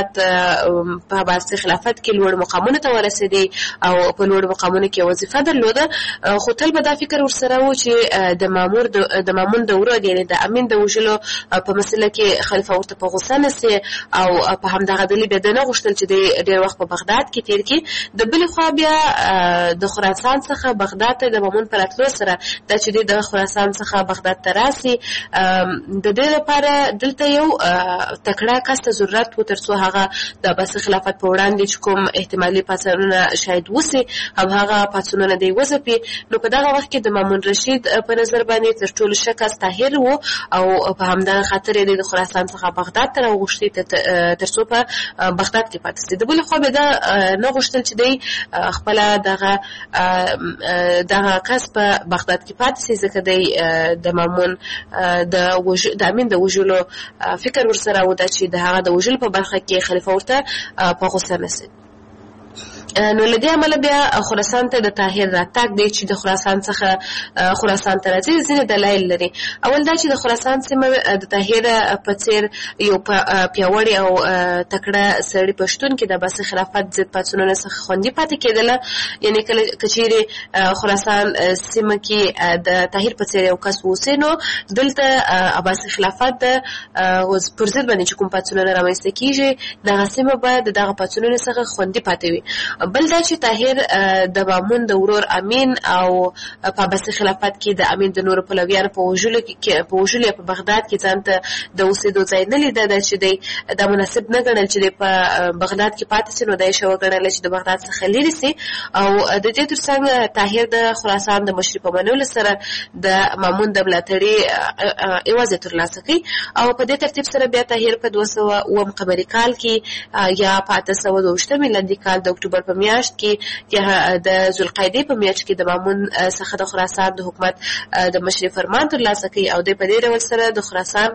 خلافت کې لوړ مقامونو ته ورسېدي او په لوړ مقامونو کې وظیفه درلوده خو تل به دا فکر ورسره و چې د مامون د ورور یعنی د امین د وژلو په مسله کې خلیفه ورته په غوسه نسي او په همدغه دلیل بیا نه غوښتل چې ډېر وخت په بغداد کې تیر کړي. د بلې خوا بیا د خراسان څخه بغداد ته د مامون په راتلو سره دا چې د خراسان څخه بغداد ته راسي د دې لپاره دلته یو تکړه کس ته ضرورت و تر څو هغه د عباسي خلافت په وړاندې چې کوم احتمالي پاڅونونه شاید وسي هم هغه پاڅونونه دی وځپي. نو په دغه وخت کې د مامون رشید په نظر باندې تر ټولو ښه کس طاهر و او په همدغه خاطر یې د خراسان څخه بغداد ته راوغوښتي تر څو په بغداد کې پاتې شي. د بلې خوا بیا دا نه غوښتل چې دی خپله دغه کس په بغداد کې پاتې شي ځکه دی د مامون د امین د وژلو فکر ورسره و دا چې د هغه د وژلو په برخه کې خلیفه ورته په غوسه نسي. نو له دې امله بیا خراسان ته د طاهر راتګ دی چې د خراسان څخه خراسان ته راځي ځینې دلایل لري. اول دا چې د خراسان سیمه د طاهر په څېر یو پیاوړی او تکړه سړي پښتون کې د عباسي خلافت ضد پاڅونونو څخه خوندي پاتې کېدله. یعنې که چیرې خراسان سیمه کې د طاهر په څېر یو کس واوسي نو دلته عباسي خلافت پر ضد باندې چې کوم پاڅونونه رامنځته کېږي دغه سیمه به د دغه پاڅونونو څخه خوندي پاتې وي. بل دا چې طاهر د مامون د ورور امین او په عباسي خلافت کې د امین د نورو پلویانو په وژلو په بغداد کې ځان ته د اوسېدو ځای نه لیده دا چې دی دا مناسب نه ګڼل چې دی په بغداد کې پاتې شي نو دا یې ښه وګڼله چې د بغداد څخه لرې سي او د دې ترڅنګ طاهر د خراسان د مشري په منلو سره د مامون د ملاتړي عوض یې ترلاسه کړي او په دې ترتیب سره بیا طاهر په 200 قمري کال کې یا په 1822 میلادي کال د اکتوبر په میاشت کې یا د ذوالقعدې په میاشت کې د مامون څخه د خراسان د حکومت د مشري فرمان ترلاسه کړي او د په دې ډول سره د خراسان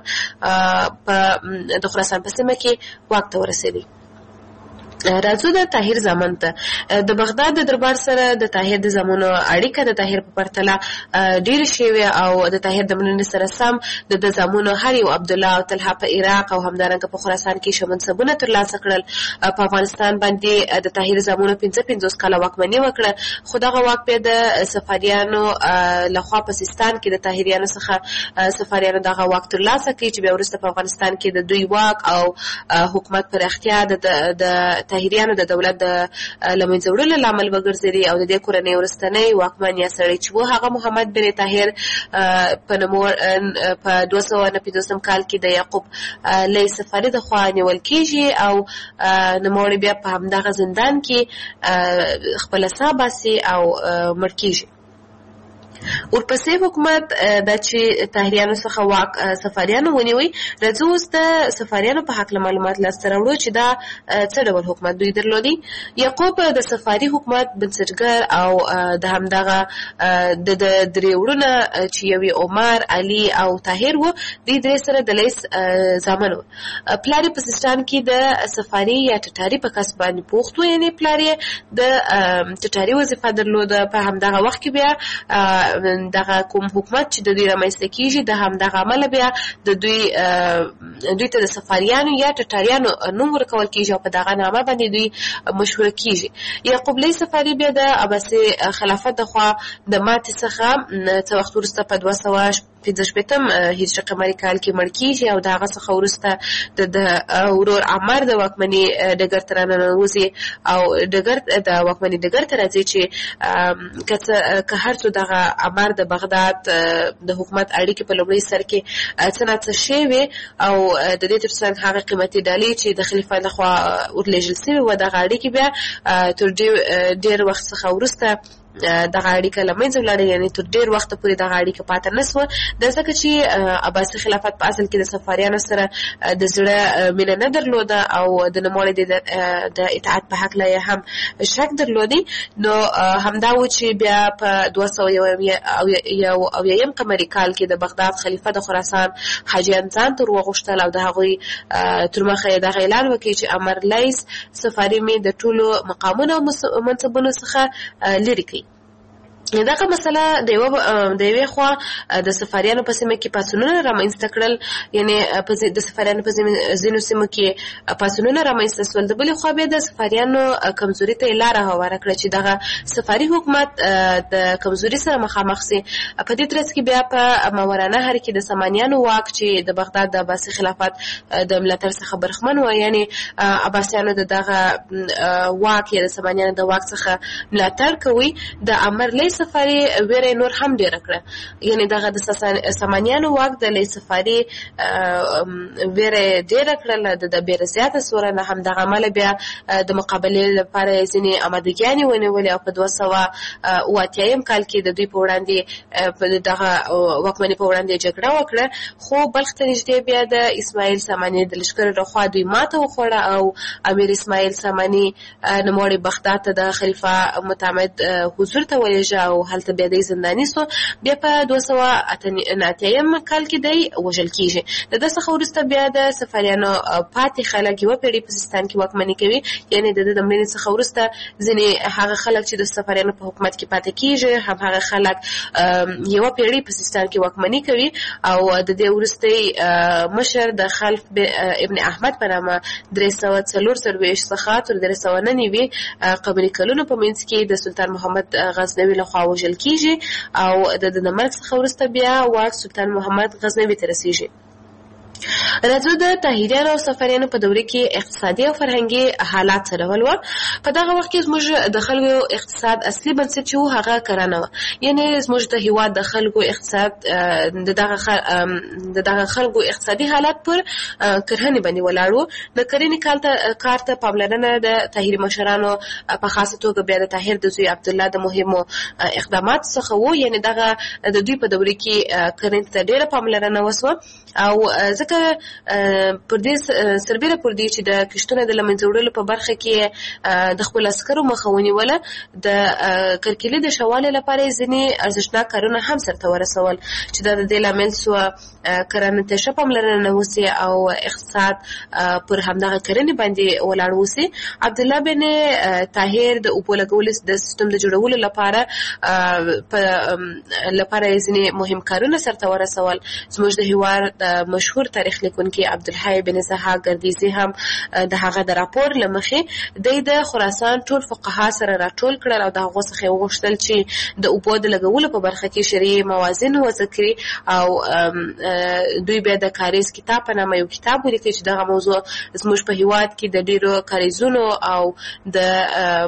په سیمه کې واک ته ورسېدي. راځو د طاهر زامن ته. د بغداد د دربار سره د طاهر د زامنو اړیکه د طاهر په پرتله ډېره شوې او د طاهر د مړینې سره سم د زامنو هر یو عبدالله او طلحه په عراق او همدارنګه په خراسان کې ښه منصبونه ترلاسه کړل. په افغانستان باندې د طاهر زامنو 55 کاله واکمني وکړه خو دغه واک بیا د صفاریانو لخوا په سیستان کې د طاهریانو څخه صفاریانو دغه واک ترلاسه کړي چې بیا وروسته په افغانستان کې د دوی واک او حکومت پراختیا د طاهریانو د دولت د لمنځه وړلو لامل وګرځېدي او د دې کورنۍ ورستنی واکمن یا سړی چې و هغه محمد بن طاهر په په 259 کال کې د یعقوب لوی سفاري د خوا نیول کېږي او نوموړی بیا په همدغه زندان کې خپله ساه باسي او مړ کېږي. ورپسې حکومت دا چې طاهریانو څخه واک سفاریانو ونیوي. راځو اوس د سفاریانو په هکله معلومات لاسته راوړو چې دا څه ډول حکومت دوی درلودي. یعقوب د سفاري حکومت بنسټګر او د همدغه د درې وروڼه چې یو عمر، علي او طاهر و، دوی درې سره د لیس زامن و. پلار یې په سیستان کې د سفاري یا ټټاري په کسب باندې پوخت و، یعنې پلار یې د ټټاري وظیفه درلوده. په همدغه وخت کې بیا دغه کوم حکومت چې د دوی رامنځته کېږي د همدغه عمله بیا د دوی ته د سفاریانو یا ټټاریانو نوم ورکول کېږي او په دغه نامه باندې دوی مشهوره کېږي. یعقوب لوی سفاري بیا د عباسي خلافت د خوا د ماتې څخه څه وخت وروسته په 255 هجري قمري کال کې مړ کېږي او د هغه څخه وروسته د ورور عمر د واکمني ډګر ته راننوځي او د واکمني ډګر ته راځي چې که هر څو دغه عمر د بغداد د حکومت اړیکې په لومړي سر کې څه نه څه شوې او د دې ترڅنګ هغه قیمتي ډالۍ چې د خلیفه لخوا ورلېږل سوې وه دغه اړیکې بیا تر ډېر وخت څخه وروسته دغه اړیکه له منځه ولاړه، یعنې تر ډېر وخته پورې دغه اړیکه پاته نه سوه. دا ځکه چې عباسي خلافت په اصل کې د سفاریانو سره د زړه مینه نه درلوده او د نوموړي د اطاعت په هکله یې هم شک درلودی. نو همدا و چې بیا په 201 قمري کال کې د بغداد خلیفه د خراسان حاجیان ځان ته وغوښتل او د هغوی تر مخه یې دغه اعلان وکړي چې امر لیس سفاري مې د ټولو مقامونو او منصبونو څخه لرې کړي. دغه مسله د یوې خوا د سفاریانو په سیمه کې پاڅونونه رامنځته کړل، یعنې د سفاریانو په ځینو سیمو کې پاڅونونه رامنځته شول. د بلې خوا بیا د سفاریانو کمزوري ته یې لاره هواره کړه چې دغه سفاري حکومت د کمزوري سره مخامخ سي. په دې ترڅ کې بیا په ماورانهر کې د سامانیانو واک چې د بغداد د عباسي خلافت د ملاتړ څخه برخمن و، یعنې عباسیانو د دغه واک یا د سامانیانو د واک څخه ملاتړ کوي. د امر لیس سفاري ویره نور هم ډیره کړه، یعنې دغه د سامانیانو واک د لیس سفاري ویره ډیره کړله، د ډیره زیاته سوره نه هم دغه عمله بیا د مقابلې لپاره ځینې آمادګیانې ونیولې او په 280 کال کې د دوی په وړاندې دغه واکمنۍ په وړاندې جګړه وکړه. خو بلخ ته نږدې بیا د اسماعیل ساماني د لښکر لخوا دوی ماته وخوړه او امیر اسماعیل ساماني نوموړی بغداد ته د خلیفه متعمد حضور ته ولېږه او هلته بیا دی زنداني سو. بیا په 288 کال کې دی وژل کېږي. د ده څخه وروسته بیا د سفاریانو پاتې خلک یوه پیړۍ په سیستان کې واکمني کوي، یعنې د ده د مړینې څخه وروسته ځینې هغه خلک چې د سفاریانو په حکومت کې پاتې کېږي هم هغه خلک یوه پیړۍ په سیستان کې واکمني کوي او د دې وروستی مشر د خلف ابن احمد په نامه 340 څخه تر 399 قمري کلونو په منځ کې د سلطان محمد غزنوي لخوا وژل کېږي او د مرګ څخه وروسته بیا واک سلطان محمد غزنوي ته رسېږي. راځو د طاهریانو او سفاریانو په دوره کې اقتصادي او فرهنګي حالات څه ډول وو. په دغه وخت کې زموږ د خلکو اقتصاد اصلي بنسټ چې و هغه کرنه وه، یعنې زموږ د هېواد د خلکو اقتصاد د دغه خلکو اقتصادي حالات پر کرهنې باندې ولاړ و. د کرنې کار ته پاملرنه د طاهري مشرانو په خاصه توګه بیا د طاهر د زوی عبدالله د مهمو اقدامات څخه و، یعنې دغه د دوی په دوره کې کرنې ته ډېره پاملرنه وسوه او ځکه پر دې سربېره پر دې چې د کښتونو د له منځه وړلو په برخه کې د خپلو عسکرو مخه ونیوله، د کرکیلې د ښه والي لپاره یې ځینې ارزښتناک کارونه هم سرته ورسول چې دا د دې لامل سوه کرنې ته ښه پاملرنه وسي او اقتصاد پر همدغه کرنې باندې ولاړ وسي. عبدالله بن طاهر د اوبو لګولو د سیستم د جوړولو لپاره یې ځینې مهم کارونه سرته ورسول. زموږ د هېواد مشهور تاریخ لیکونکي عبدالحی بن اسحاق ګردیزي هم د هغه د راپور لمخې د خراسان ټول فقها سره راټول کړل او د هغه څخه وغوښتل چې د اوبو د لګولو په برخه کې شرعي موازین وضع کړي او دوی بیا د کاریز کتاب په نامه یو کتاب ولیکي چې دغه موضوع زموږ په هیواد کې د ډیرو کاریزونو او د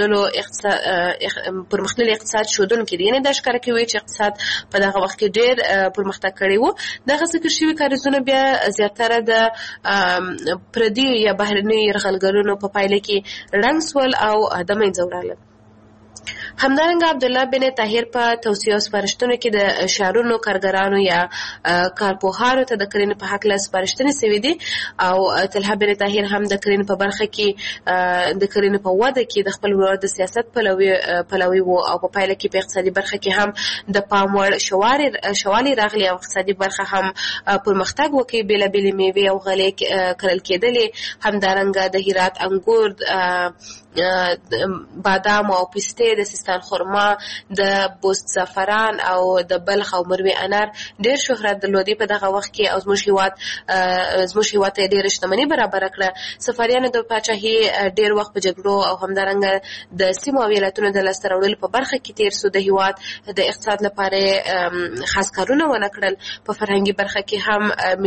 پرمختللي اقتصاد ښودونکي دي. یعنې دا ښکاره کوي چې اقتصاد په دغه وخت کې ډېر پرمختګ کړی و. دغه ذکر شوي کاریزونه بیا زیاتره د پردي یا بهرنیو یرغلګرانو په پایله کې ړنګ سول او د منځه وړل. همدارنګه عبدالله بن طاهر په توصیو سپارښتنو کې د ښارونو کارګرانو یا کارپوهانو ته د کرنې په هکله سپارښتنې شوي دي او طلحه بن طاهر هم د کرنې په برخه کې د کرنې په وده کې د خپل ورور د سیاست پلوي و او په پایله کې په اقتصادي برخه کې هم د پام وړ شوالي راغلي او اقتصادي برخه هم پرمختګ وکړي. بېلابېلې میوې او غلې کرل کېدلې. همدارنګه د هرات انګور، بادام او پسته، د سیستان خرما، د بوست زعفران او د بلخ او مروې انار ډېر شهرت درلودي په دغه وخت کې او زموږ هیواد ته ډېره شتمني برابره کړه. صفاریانو د پاچاهي ډېر وخت په جګړو او همدارنګه د سیمو او ایالتونو د لاسته راوړلو په برخه کې تېر سو. د هیواد د اقتصاد لپاره خاص کارونه ونه کړل. په فرهنګي برخه کې هم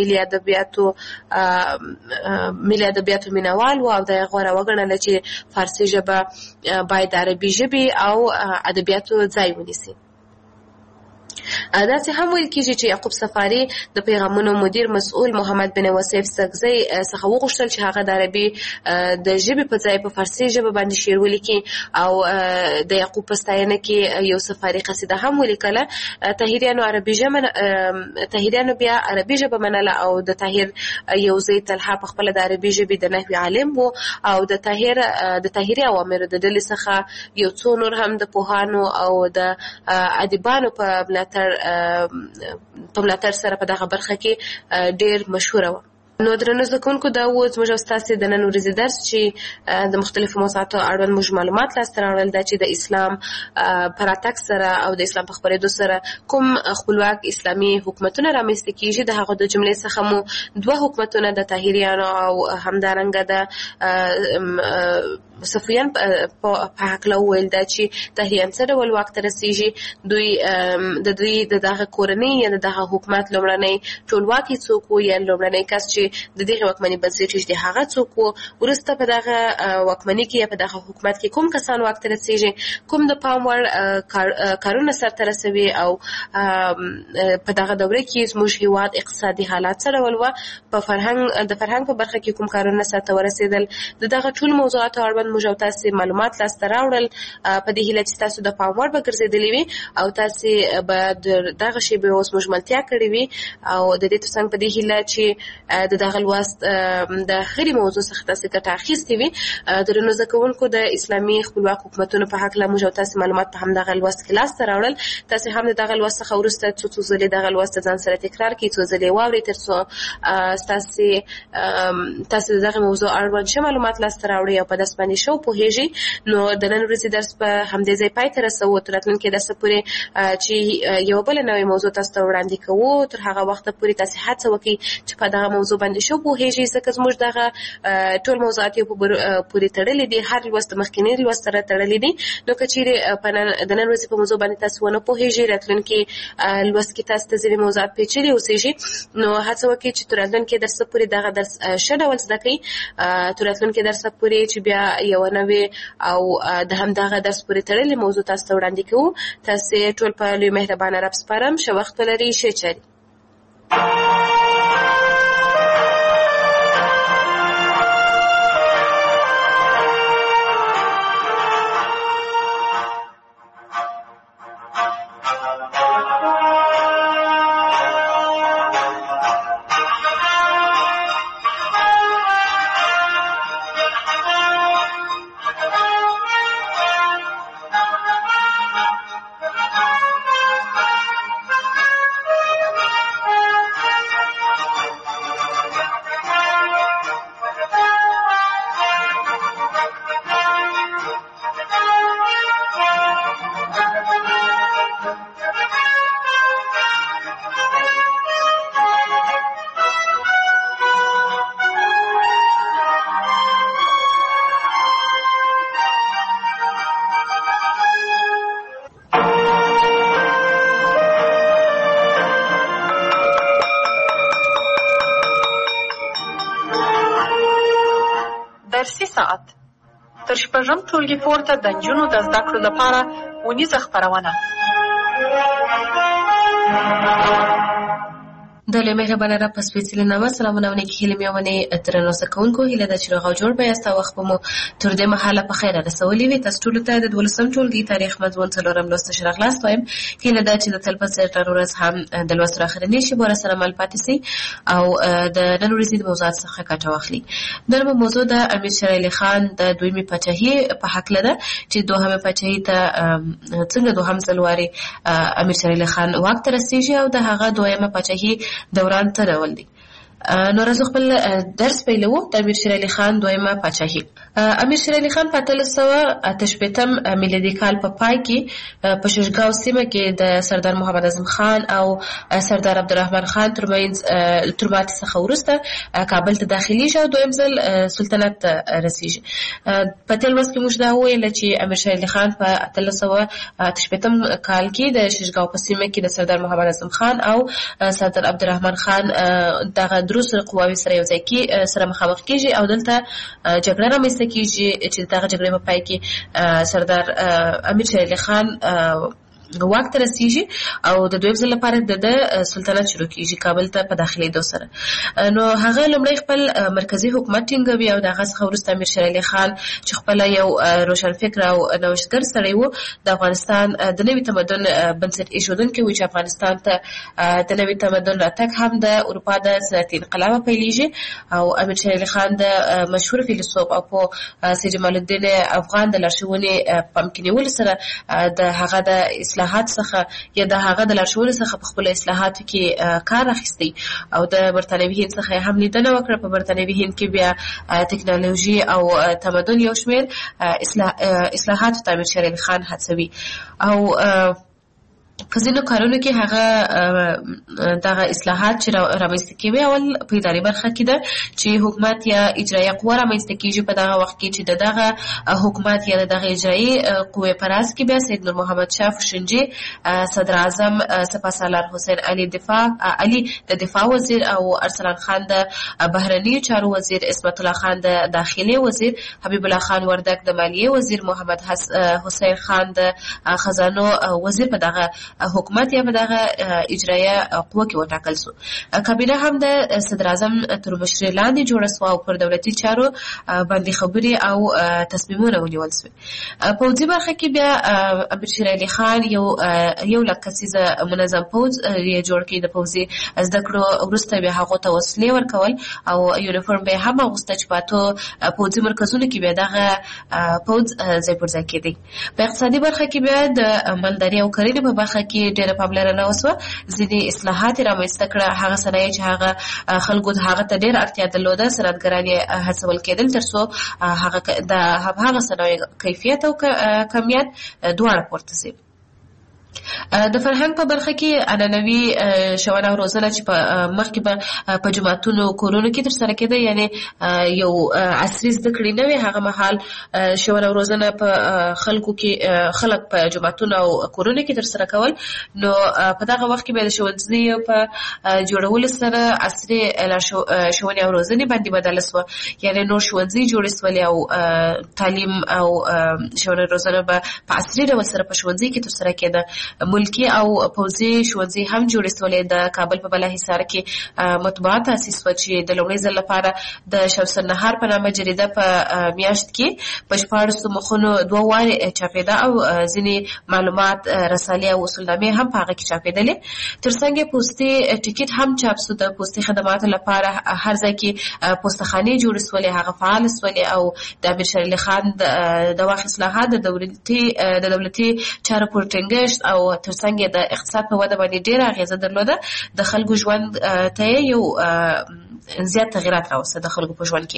ملي ادبیاتو مینوال و او د غوره وګڼله چې فارسي ژبه باید د عربي ژبې او ادبیاتو ځای ونیسي. داسې هم ویل کېږي چې یعقوب صفاري د پیغامونو مدیر مسؤل محمد بن وصیف سکزی څخه وغوښتل چې هغه د عربي د ژبې په ځای په فارسي ژبه باندې شعر ولیکي او د یعقوب په ستاینه کې یو صفاري قصیده هم ولیکله. طاهریانو بیا عربي ژبه منله او د طاهر یو ځای طلحه په خپله د عربي ژبې د نحوي عالم و او د طاهري اوامرو د ډلې څخه یو څو نور هم د پوهانو او د ادیبانو په ملاتړ سره په دغه برخه کې ډېر مشهوره وه. نو درنو زده کوونکو دا و زموږ او ستاسې د نن ورځې درس چې د مختلفو موضوعاتو اړوند موږ معلومات لاسته راوړل دا چې د اسلام په راتګ سره او د اسلام په خپرېدو سره کوم خپلواک اسلامي حکومتونه رامنځته کېږي. د هغو د جملې څخه مو دوه حکومتونه د طاهریانو او همدارنګه د صفویان په هکله وویل دا چې طاهریان څه ډول واک ته رسېږي. دوی د دغه کورنۍ یا د دغه حکومت لومړنی ټولواکي څوک و یا لومړنی کس چې د دغه واکمنۍ بنسټ دی هغه څوک و. وروسته په دغه واکمنۍ کې یا په دغه حکومت کې کوم کسان واک ته رسېږي، کوم د پام وړ کارونه سرته رسوي او په دغه دوره کې زموږ هیواد اقتصادي حالات څه ډول وه، د فرهنګ په برخه کې کوم کارونه سرته ورسېدل. د دغه ټول موضوعاتو اړوند موږ او تاسې معلومات لاسته راوړل. په دې هیله چې تاسو د پام وړ به ګرځېدلي وي او تاسې به دغه شیبې اوس مژمنتیا کړې وي او د دې ترڅنګ په دې هیله چې د دغه لوست د هرې موضوع څخه تاسې ګټه اخیستې وي. درنو زده کوونکو د اسلامي خپلواک حکومتونو په هکله موږ او تاسې معلومات په همدغه لوست کې لاسته راوړل. تاسې هم د دغه لوست څخه وروسته څو ځلې دغه لوست ځان سره تکرار کړئ، څو ځلې واورئ تر څو تاسې د دغه موضوع اړوند ښه معلومات لاسته راوړئ او په داس باندې شو پوهېږئ. نو د نن ورځې درس په همدې ځای پای ته رسوو. تر راتلونکي درسه پورې چې یوه بله نوې موضوع تاسو ته وړاندې کوو، تر هغه وخته پورې تاسې هڅه وکړئ چې په دغه موضوع باندې شو پوهېږئ، ځکه زموږ دغه ټول موضوعات یو پورې تړلي دي، هر لوست د مخکیني لوست سره تړلي دي. نو که چیرې د نن ورځې په موضوع باندې تاسو ونه پوهېږئ، راتلونکي لوست کې تاسو ته ځینې موضوعات پیچلي اوسېږي، نو هڅه وکړئ چې تر راتلونکي درسه پورې دغه درس ښه ډول زده کړئ. تر راتلونکي درسه پورې چې بیا یوه نوې او د همدغه درس پورې تړلې موضوع تاسو ته وړاندې کوو. تاسې ټول په لوی مهربانه رب سپارم. ښه وخت ولرئ، ښه چارې. درسي ساعت تر شپږم ټولګي پورته د نجونو د زده کړو لپاره ونیزه خپرونه. د لوی مهربانه را په سپېڅلې نامه سلامونه او نیکې هیلې مې ومنې درنو زده کوونکو. هیله ده چې روغ او جوړ به یاست او وخت به مو تر دې مهاله په خیره رسولي وي. تاسو ټولو ته د 12م ټولګي تاریخ مضمون څلورم لوست ښه راغلاست وایم. هیله ده چې د تل په څېر نن ورځ هم د لوست اخرنۍ شېبو راسره مل پاتې سئ او د نن ورځې د موضوعات څخه ګټه واخلي. نن به موضوع د امیر شېر علي خان د دویمې پاچاهۍ په هکله ده چې دوهمې پاچاهۍ ته څنګه دوهم ځل وارې امیر شېر علي خان واک ته رسېږي او د هغه دویمه پاچاهۍ دوران ته ډول دی. نو راځو خپل درس پیلوو. د امیر شېر علي خان دویمه پاچاهۍ. امیر شېر علي خان په 1888 میلادي کال په پای کې په ششګاو سیمه کې د سردار محمد اعظم خان او سردار عبدالرحمن خان تر ماتې څخه وروسته کابل ته داخليږي او دویم ځل سلطنت ته رسېږي. په تېر لوست کې موږ دا وویله چې امیر شېر علي خان په 1888 کال کې د ششګاو په سیمه کې د سردار محمد اعظم خان او سردار عبدالرحمن خان دغه سره قواوې سره یو ځای کې سره مخامخ کېږي او دلته جګړه رامنځته کېږي چې دغه جګړې په پای کې سردار امیر شېر علي خان واک ته رسېږي او د دویم ځل لپاره د سلطنت شروع کېږي کابل ته په داخلېدو سره. نو هغه لومړی خپل مرکزي حکومت ټینګوي او د هغه څخه وروسته امیر شېر علي خان چې خپله یو روشنفکر او نوښتګر سړی و د افغانستان د نوي تمدن بنسټ ایښودونکی و چې افغانستان ته د نوي تمدن راتګ هم د اروپا د صنعتي انقلاب پیلېږي او امیر شېر علي خان د مشهور فیلسوف او په سید جمال الدین افغان د لارښوونې پام کې نیولو سره د هغه د اصلاحات څخه یا د هغه د لارښوونې څخه په خپل اصلاحاتو کې کار اخیستی او د برتانوي هند څخه هم لیدنه وکړه. په برتانوي هند کې بیا ټکنالوژي او تمدن یو شمېر اصلاحاتو ته امیر شېر علي خان هڅوي او په ځینو کارونو کې هغه دغه اصلاحات چې رامنځته کېږي اول په اداري برخه کې ده چې حکومت یا اجرایه قوه رامنځته کېږي. په دغه وخت کې چې دغه حکومت یا دغه اجرایي قوې په راس کې بیا سید نور محمد شاه فشنجي صدر اعظم سپهسالار حسین علي د دفاع وزیر او ارسلان خان د بهرنیو چارو وزیر، عصمت الله خان د داخلي وزیر، حبیب الله خان وردک د مالیې وزیر، محمد حسین خان د خزانو وزیر په دغه حکومت یا په دغه اجرایه قوه کې وټاکل شو. کابینه هم د صدر اعظم تر مشرۍ لاندې جوړه شوه او پر دولتي چارو باندې خبرې او تصمیمونه ونیول شوي. پوځي برخه کې بیا امیر شېر علي خان یو لک کسیزه منظم پوځ یې جوړ کړي. د پوځي زده کړو وروسته بیا هغو ته وسلې ورکول او یونیفورم به هم اغوسته چې په اتو پوځي مرکزونو کې بیا دغه پوځ ځای پر ځای کېدی. په اقتصادي برخه کې بیا د مالدارۍ او کرنې په برخه کې ډېره پاملرنه وسوه. ځینې اصلاحات یې رامنځته کړه. هغه صنایع چې هغه خلکو هغه ته ډېره اړتیا درلوده صنعتګران یې هڅول کېدل تر څو هغه صنایع کیفیت او کمیت دواړه پورته شي. د فرهنګ په برخه کې عنعنوي ښوونه او روزنه چې مخکې به په جوماتونو کورونو کې ترسره کېده یعنې یو عصري زده کړې نه وې، هغه مهال ښوونه او روزنه په خلکو کې خلک په جوماتونو او کورونو کې ترسره کول. نو په دغه وخت کې به د ښوونځیو په جوړولو سره عصري ښوونې او روزنې باندې بدله شوه، یعنې نور ښوونځي جوړې شولې او تعلیم او ښوونه روزنه به په عصري ډول سره په ښوونځي کې ترسره کېده. ملکی او پوځي ښوونځي هم جوړې شولې. د کابل په بالاحصار کې مطبوعات تاسیس شوه چې د لومړي ځل لپاره د شمس النهار په نامه جریده په میاشت کې په 14 مخونو 2 وارې چاپېده او ځینې معلومات رسالې او اصولنامې هم په هغه کې چاپېدلې. ترڅنګ پوستي ټیکټ هم چاپ شو. د پوستي خدماتو لپاره هر ځای کې پوستخانې جوړې شولې، هغه فعال شولې او د امیر شېر علي خان د وخت اصلاحات د دولتي چارو پر ټینګښت او ترڅنګ د اقتصاد په وده باندې ډېره اغېزه درلوده. د خلکو ژوند ته یو زیات تغیرات راوسته د خلکو په ژوند کې.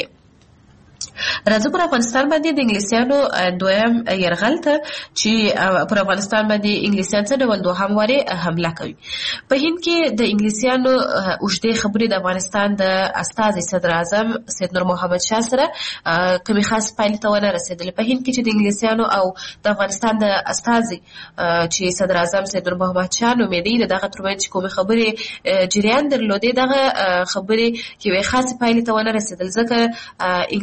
راځو پر افغانستان باندې د انګلیسیانو دویم یرغل ته چې پر افغانستان باندې انګلیسیان څه ډول دوهم وارې حمله کوي. په هند کې د انګلیسیانو اوږدې خبرې د افغانستان د استازي صدر اعظم سید نور محمد شاه سره کومې خاص پایلې ته ونه رسېدلې. په هند کې چې د انګلیسیانو او د افغانستان د استازي چې صدر اعظم سید نور محمد شاه نومېدی دغه ترمنځ کومې خبرې جریان درلودې، دغه خبرې یوې خاصې پایلې ته ونه رسېدل ځکه انګلیسیانو په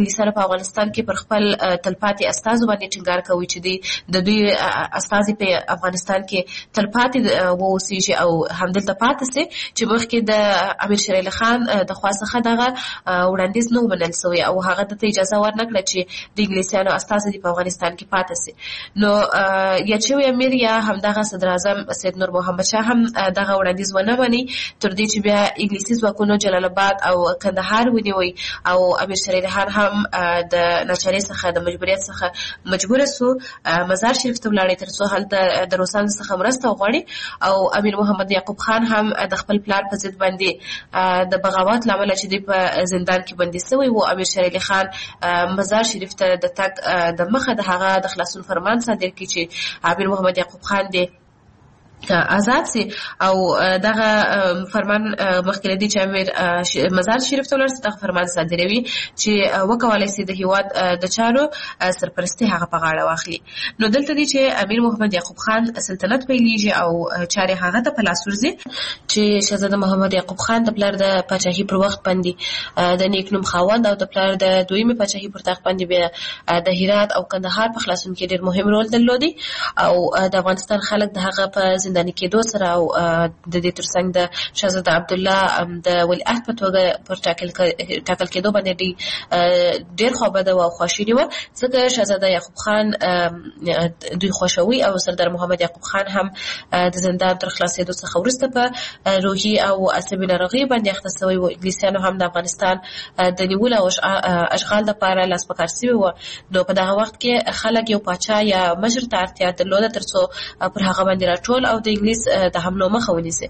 په افغانستان کې پر خپل تلپاتې استازو باندې ټینګار کوي چې د دوی استازي په افغانستان کې تلپاتې ووسیږي او همدلته پاتې سي چې مخکې د امیر شیر علي خان د خوا څخه دغه وړاندیز نه ومنل سوی او هغه ته اجازه ورنکړه چې د انګلیسیانو استازي په افغانستان کې پاتې سي. نو یاد شوی امیر یا همدغه صدر اعظم سید نور محمد شاه هم دغه وړاندیز ونه مني تر دې چې بیا انګلیسي ځواکونو جلال آباد او کندهار ونیوي او امیر شیر علي خان هم د ناچارۍ څخه د مجبوریت څخه مجبور سو مزار شریف ته ولاړ ترڅو هلته د روسانو څخه مرسته وغواړي او امیر محمد یعقوب خان هم د خپل پلار په ضد باندې د بغاوت لامل چې د په زندان کې بندي شوی و امیر شیر علي خان مزار شریف ته د تګ د مخه د هغه د خلاصون فرمان صادر کړي چې امیر محمد یعقوب خان دی آزاد سي او دغه فرمان مخکې دی چې امیر مزار شریف ته ورسره دغه فرمان صادروي چې وکولای شي د هیواد د چارو سرپرستی هغه په غاړه واخلي. نو دلته دی چې امیر محمد یعقوب خان سلطنت پیلېږي او چارې هغه ته په لاس ورځي چې شهزاده محمد یعقوب خان د پلار د پاچاهي پر وخت باندې د نیک نوم خاوند او د پلار د دویمه پاچاهي پر تخت باندې بیا د هرات او کندهار په خلاصون کې ډېر مهم رول درلودي او د افغانستان خلک د هغه په زنداني کېدو سره او د دې ترڅنګ د شهزاده عبدالله د ولیعهد په توګه پر ټاکل کېدو باندې ډېر خوابده او خواشیني وه ځکه شهزاده یعقوب خان دوی خوښوي او سردار محمد یعقوب خان هم د زندان تر خلاصېدو څخه وروسته په روحي او عصبي ناروغۍ باندې اخته سوی و. انګلیسیانو هم د افغانستان د نیولو او اشغال لپاره لاس په کار سوي وه. نو په دغه وخت کې خلک یو پاچا یا مشر ته اړتیا درلوده ترڅو پر هغه باندې راټول او د انګلیس د حملو مخه ونیسي.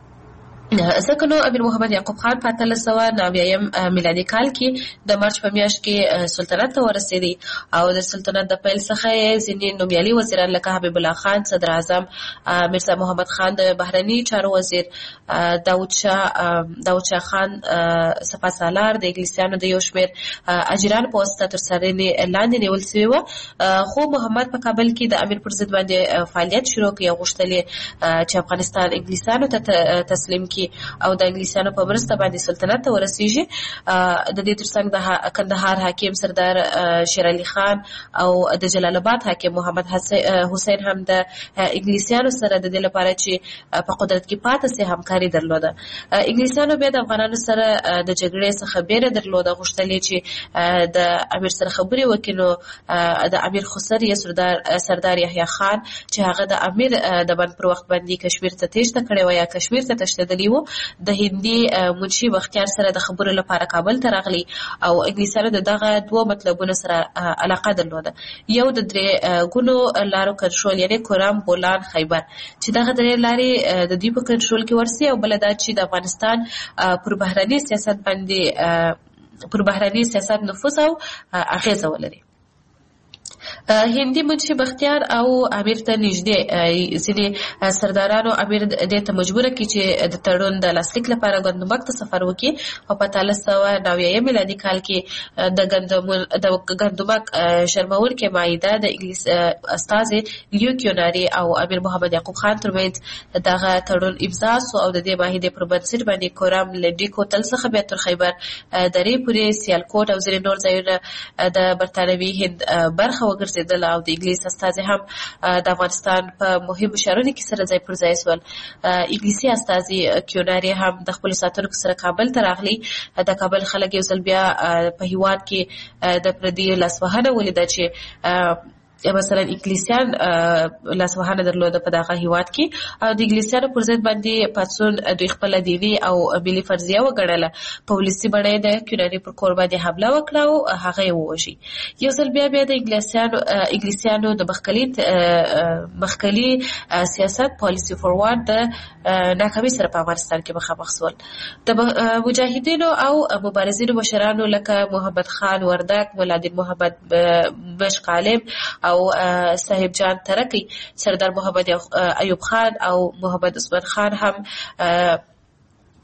ځکه نو امیر محمد یعقوب خان په 1890 میلادي کال کې د مارچ په میاشت کې سلطنت ته ورسېدی او د سلطنت د پیل څخه یې ځینې نومیالي وزیران لکه حبیب الله خان صدر اعظم میرزا محمد خان د بهرني چارو وزیر داود شاه خان صفا سالار د انګلیسیانو د یو شمېر اجران په واسطه تر څارنې لاندې نیول سوي وه. خو محمد په کابل کې د امیر پر ضد باندې فعالیت شروع کړي او غوښتل چې افغانستان انګلیسیانو ته تسلیم کړي او د انګلیسیانو په مرسته باندې سلطنت ته ورسیږي. د دې ترڅنګ د کندهار حاکم سردار شیر علي خان او د جلال آباد حاکم محمد حسین هم د انګلیسیانو سره د دې لپاره چې په قدرت کې پاتې سي همکاري درلوده. انګلیسیانو بیا د افغانانو سره د جګړې څخه بیره درلوده غوښتل چې د امیر سره خبرې وکړي. نو د امیر خسر یا سردار یحیی خان چې هغه د امیر د بند پر وخت باندې کشمیر ته تېښته کړې وه یا کشمیر ته تښتېدلی و د هندي منشي بختیار سره د خبرو لپاره کابل ته راغلی او انګلیسانو دغه دوه مطلبونو سره علاقه درلوده. یو د درې ګونو لارو کنټرول یعنی کورام بولان خیبر چې دغه درې لارې د دوی په کنټرول کې ورسي او بل دا چې د افغانستان پر بهرني سیاست باندې پر بهرني سیاست نفوذ او اغیزه ولري. هندي منشي بختیار او امیر ته نږدې ځینې سردارانو امیر دې ته مجبور کړي چې د تړون د لاسلیک لپاره ګندمک ته سفر وکړي او په 1890 میلادي کال کې د ګندمک شرمونکې معاهده د انګلیس استازي لیو کیوناري او امیر محمد یعقوب خان ترمنځ دغه تړون امضا سو او د دې معاهدې پر بنسټ باندې کورام لنډي کوتل څخه بیا تر خیبر درې پورې سیالکوټ او ځینې نور ځایونه د برتانوي هند برخه وګرځېدل او د انګلیس استازي هم د افغانستان په مهمو ښارونو کې سره ځای پر ځای سول. انګلیسي استازي کیوناري هم د خپلو ساتونکو سره کابل ته راغلی. د کابل خلک یو ځل بیا په هیواد کې د پردیو لاسوهنه ولیده چې مثلا انګلیسیان لاسوهنه درلوده په دغه هیواد کې او د انګلیسیانو پر ضد باندې پاڅون دوی خپل دیني او ملي فرضیه وګڼله. په ولسي بڼه د کیوناري پر کور باندې حمله وکړه او هغه یې ووژي. یو ځل بیا د انګلیسیانو د مخکلي سیاست پالیسي فوروارد د ناکامۍ سره په افغانستان کې مخامخ شول. د مجاهدینو او مبارزینو مشرانو لکه محمد خان وردک، مولادین محمد مشق عالم او صاحب جان ترکی، سردار محمد ایوب خان او محمد عثمان خان هم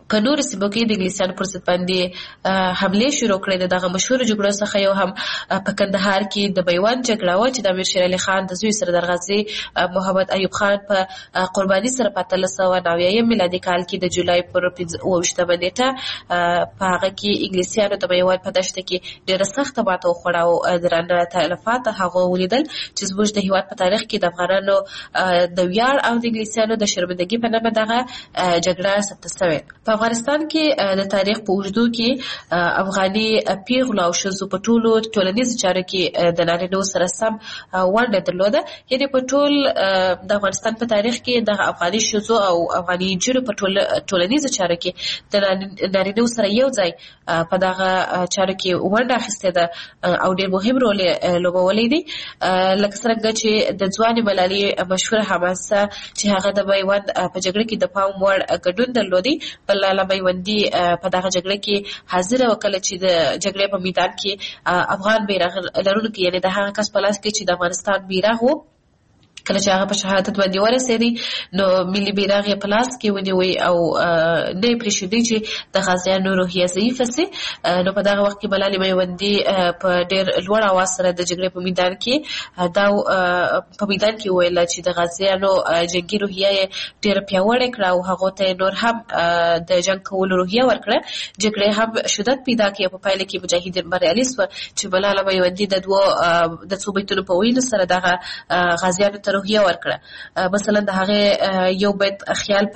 په نور سیمو کې د انګلیسانو پر ضد باندې حمله شروع کړې. دغه مشهور جګړو څخه یو هم په کندهار کې د میوند جګړه و چې د امیر شیر علي خان د زوی سردار غازي محمد ایوب خان په قرباني سره په 1390 میلادي کال کې د جولای پر 28 نیټه په هغه کې انګلیسانو د میوند په دشت کې ډېره سخته ماته وخوړه او درانه تلفات هغه ولیدل چې زموږ د هیواد په تاریخ کې د افغانانو د ویاړ او د انګلیسانو د شرمندګۍ په نامه دغه جګړه ثبت شوې. په افغانستان کې د تاریخ په اوږدو کې افغاني پیغلو او ښځو په ټولو ټولنیزو چارو کې د نارینه‌و سره سم ونډه درلوده. یعنې په ټول د افغانستان په تاریخ کې د افغاني ښځو او افغاني نجونو په ټولنیزو چارو کې د نارینه‌و سره یو ځای په دغه چارو کې ونډه اخیستې ده او ډېر مهم رول یې لوبولی دی. لکه څرنګه چې د ځوانې ملالۍ مشهوره حماسه چې هغه د میوند په جګړه کې د پام وړ ګډون درلودی. لاله میوندي په دغه جګړه کې حاضر وکړه چې د جګړې په میدان کې افغان بیرغ لرونکي یعنې د هغه کس په لاس کې چې د افغانستان بیرغ و کله چې هغه په شهادت باندې ورسېدی نو ملي بیرغ یې په لاس کې ونیوی او نه یې پرېښودی چې د غازیانو روحیه ضعیفه سي. نو په دغه وخت کې ملالۍ میوندي په ډېر لوړ اواز سره د جګړې په میدان کې دا په میدان کې وویله چې د غازیانو جنګي روحیه یې ډېره پیاوړې کړه او هغو ته یې نور هم د جنګ کولو روحیه ورکړه. جګړې هم شدت پیدا کړي په پایله کې مجاهدین بریالي سوه چې ملاله میوندي د څو بیتونو په ویلو سره دغه غازیانو ته روحیه ورکړه. مثلا د هغه یو بیت خیال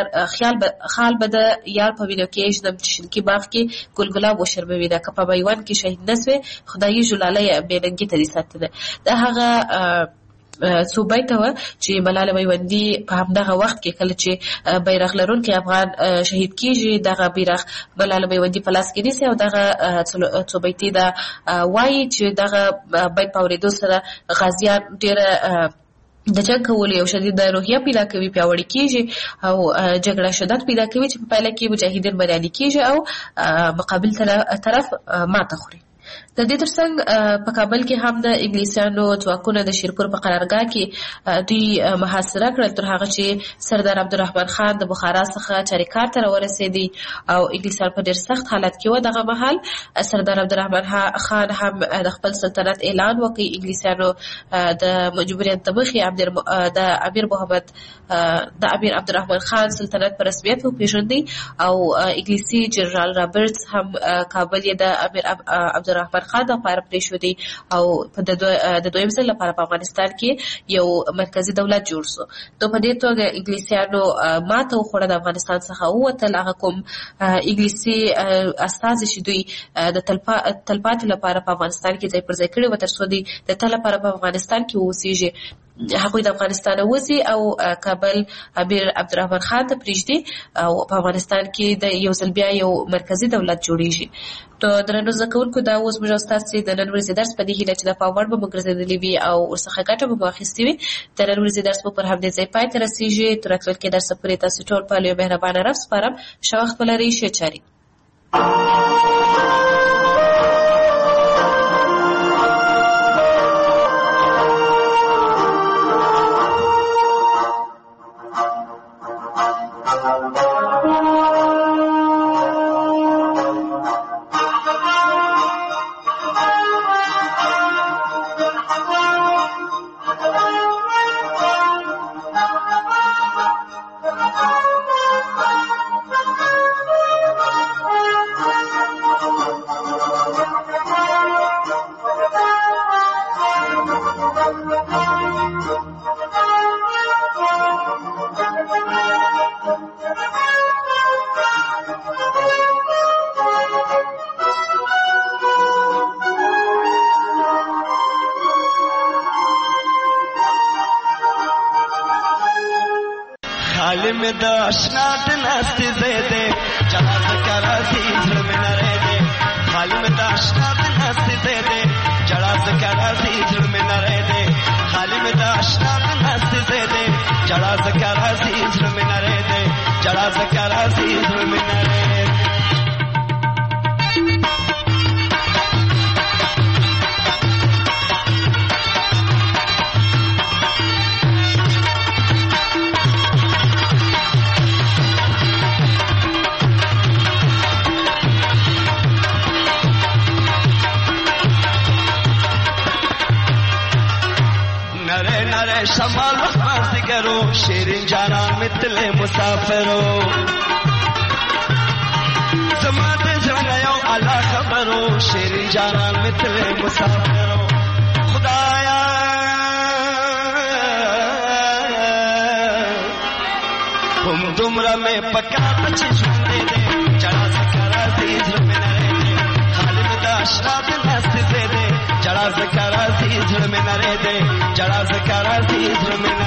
به د یار په وینو کې ژنم چې شینکي باغ کې ګل ګلاب وشرموي ده که په میوند کې شهید نه سوې خدایي ژولاله یې بېننګي ته دې ساتنه. د هغه څو بیته وه چې ملاله میوندي په همدغه وخت کې کله چې بیرغ لرونکی افغان شهید کیږي دغه بیرغ ملاله میوندي په لاس کې نیسي او دغه څو بیتې دا وایي چې دغه بیت په اورېدو سره غازیان ډېره د جنګ کولو یو شدید روحیه پیدا کوي پیاوړې کیږي او جګړه شدت پیدا کوي چې په پایله کې مجاهدین بریالي کیږي او مقابل طرف ماته خوري. د دې ترڅنګ په کابل کې هم د انګلیسانو ځواکونه د شیرپور په قرارګاه کې دوی محاصره کړل تر هغه چې سردار عبدالرحمن خان د بخارا څخه چاریکار ته راورسېدی او انګلیسان په ډېر سخت حالت کې و. دغه مهال سردار عبدالرحمن خان هم د خپل سلطنت اعلان وکړ. انګلیسانو د مجبوریت د مخې د امیر عبدالرحمن خان سلطنت په رسمیت وپېژندی او انګلیسي جنرال رابرټس هم کابل یې د امیر عبدالرحمن خان لپاره پرېښودی او د دویم ځل لپاره په افغانستان کې یو مرکزي دولت جوړ شو. نو په دې توګه انګلیسیانو ماته وخوړه د افغانستان څخه ووتل. هغه کوم انګلیسي استازي چې دوی د تلپاتې لپاره په افغانستان کې ځای پر ځای کړي و تر څو دوی د تل لپاره په افغانستان کې واوسیږي هغوی د افغانستان وځي او کابل امیر عبدالرحمن خان ته پرېږدي او په افغانستان کې د یو ځل بیا یو مرکزي دولت جوړیږي. نو درنو زده کوونکو دا اوس موږ ستاسو د نن ورځې درس په دې هیله چې د پاوړ به مو ګرځېدلی وي او ورڅخه ګټه به مو اخیستې وي. د نن ورځې درس مو پر همدې ځای پای ته رسېږي. تر راتلونکي درسه پورې تاسو ټول په یو مهربانه رب سپارم. ښه وخت ولرئ. ښې چارې. شمال وخماس دیگرو شیرین جانان مثل مسافرو زمان زرنگا یو اللہ خبرو شیرین جانان مثل مسافرو خدایا هم دمرا میں پکا بچے جھوندے دے جڑا سکرا زیزر میں نرے دے خالم دا اشراب ناست دے دے جڑا سکرا زیزر میں نرے دے جڑا سکرا زیزر میں نرے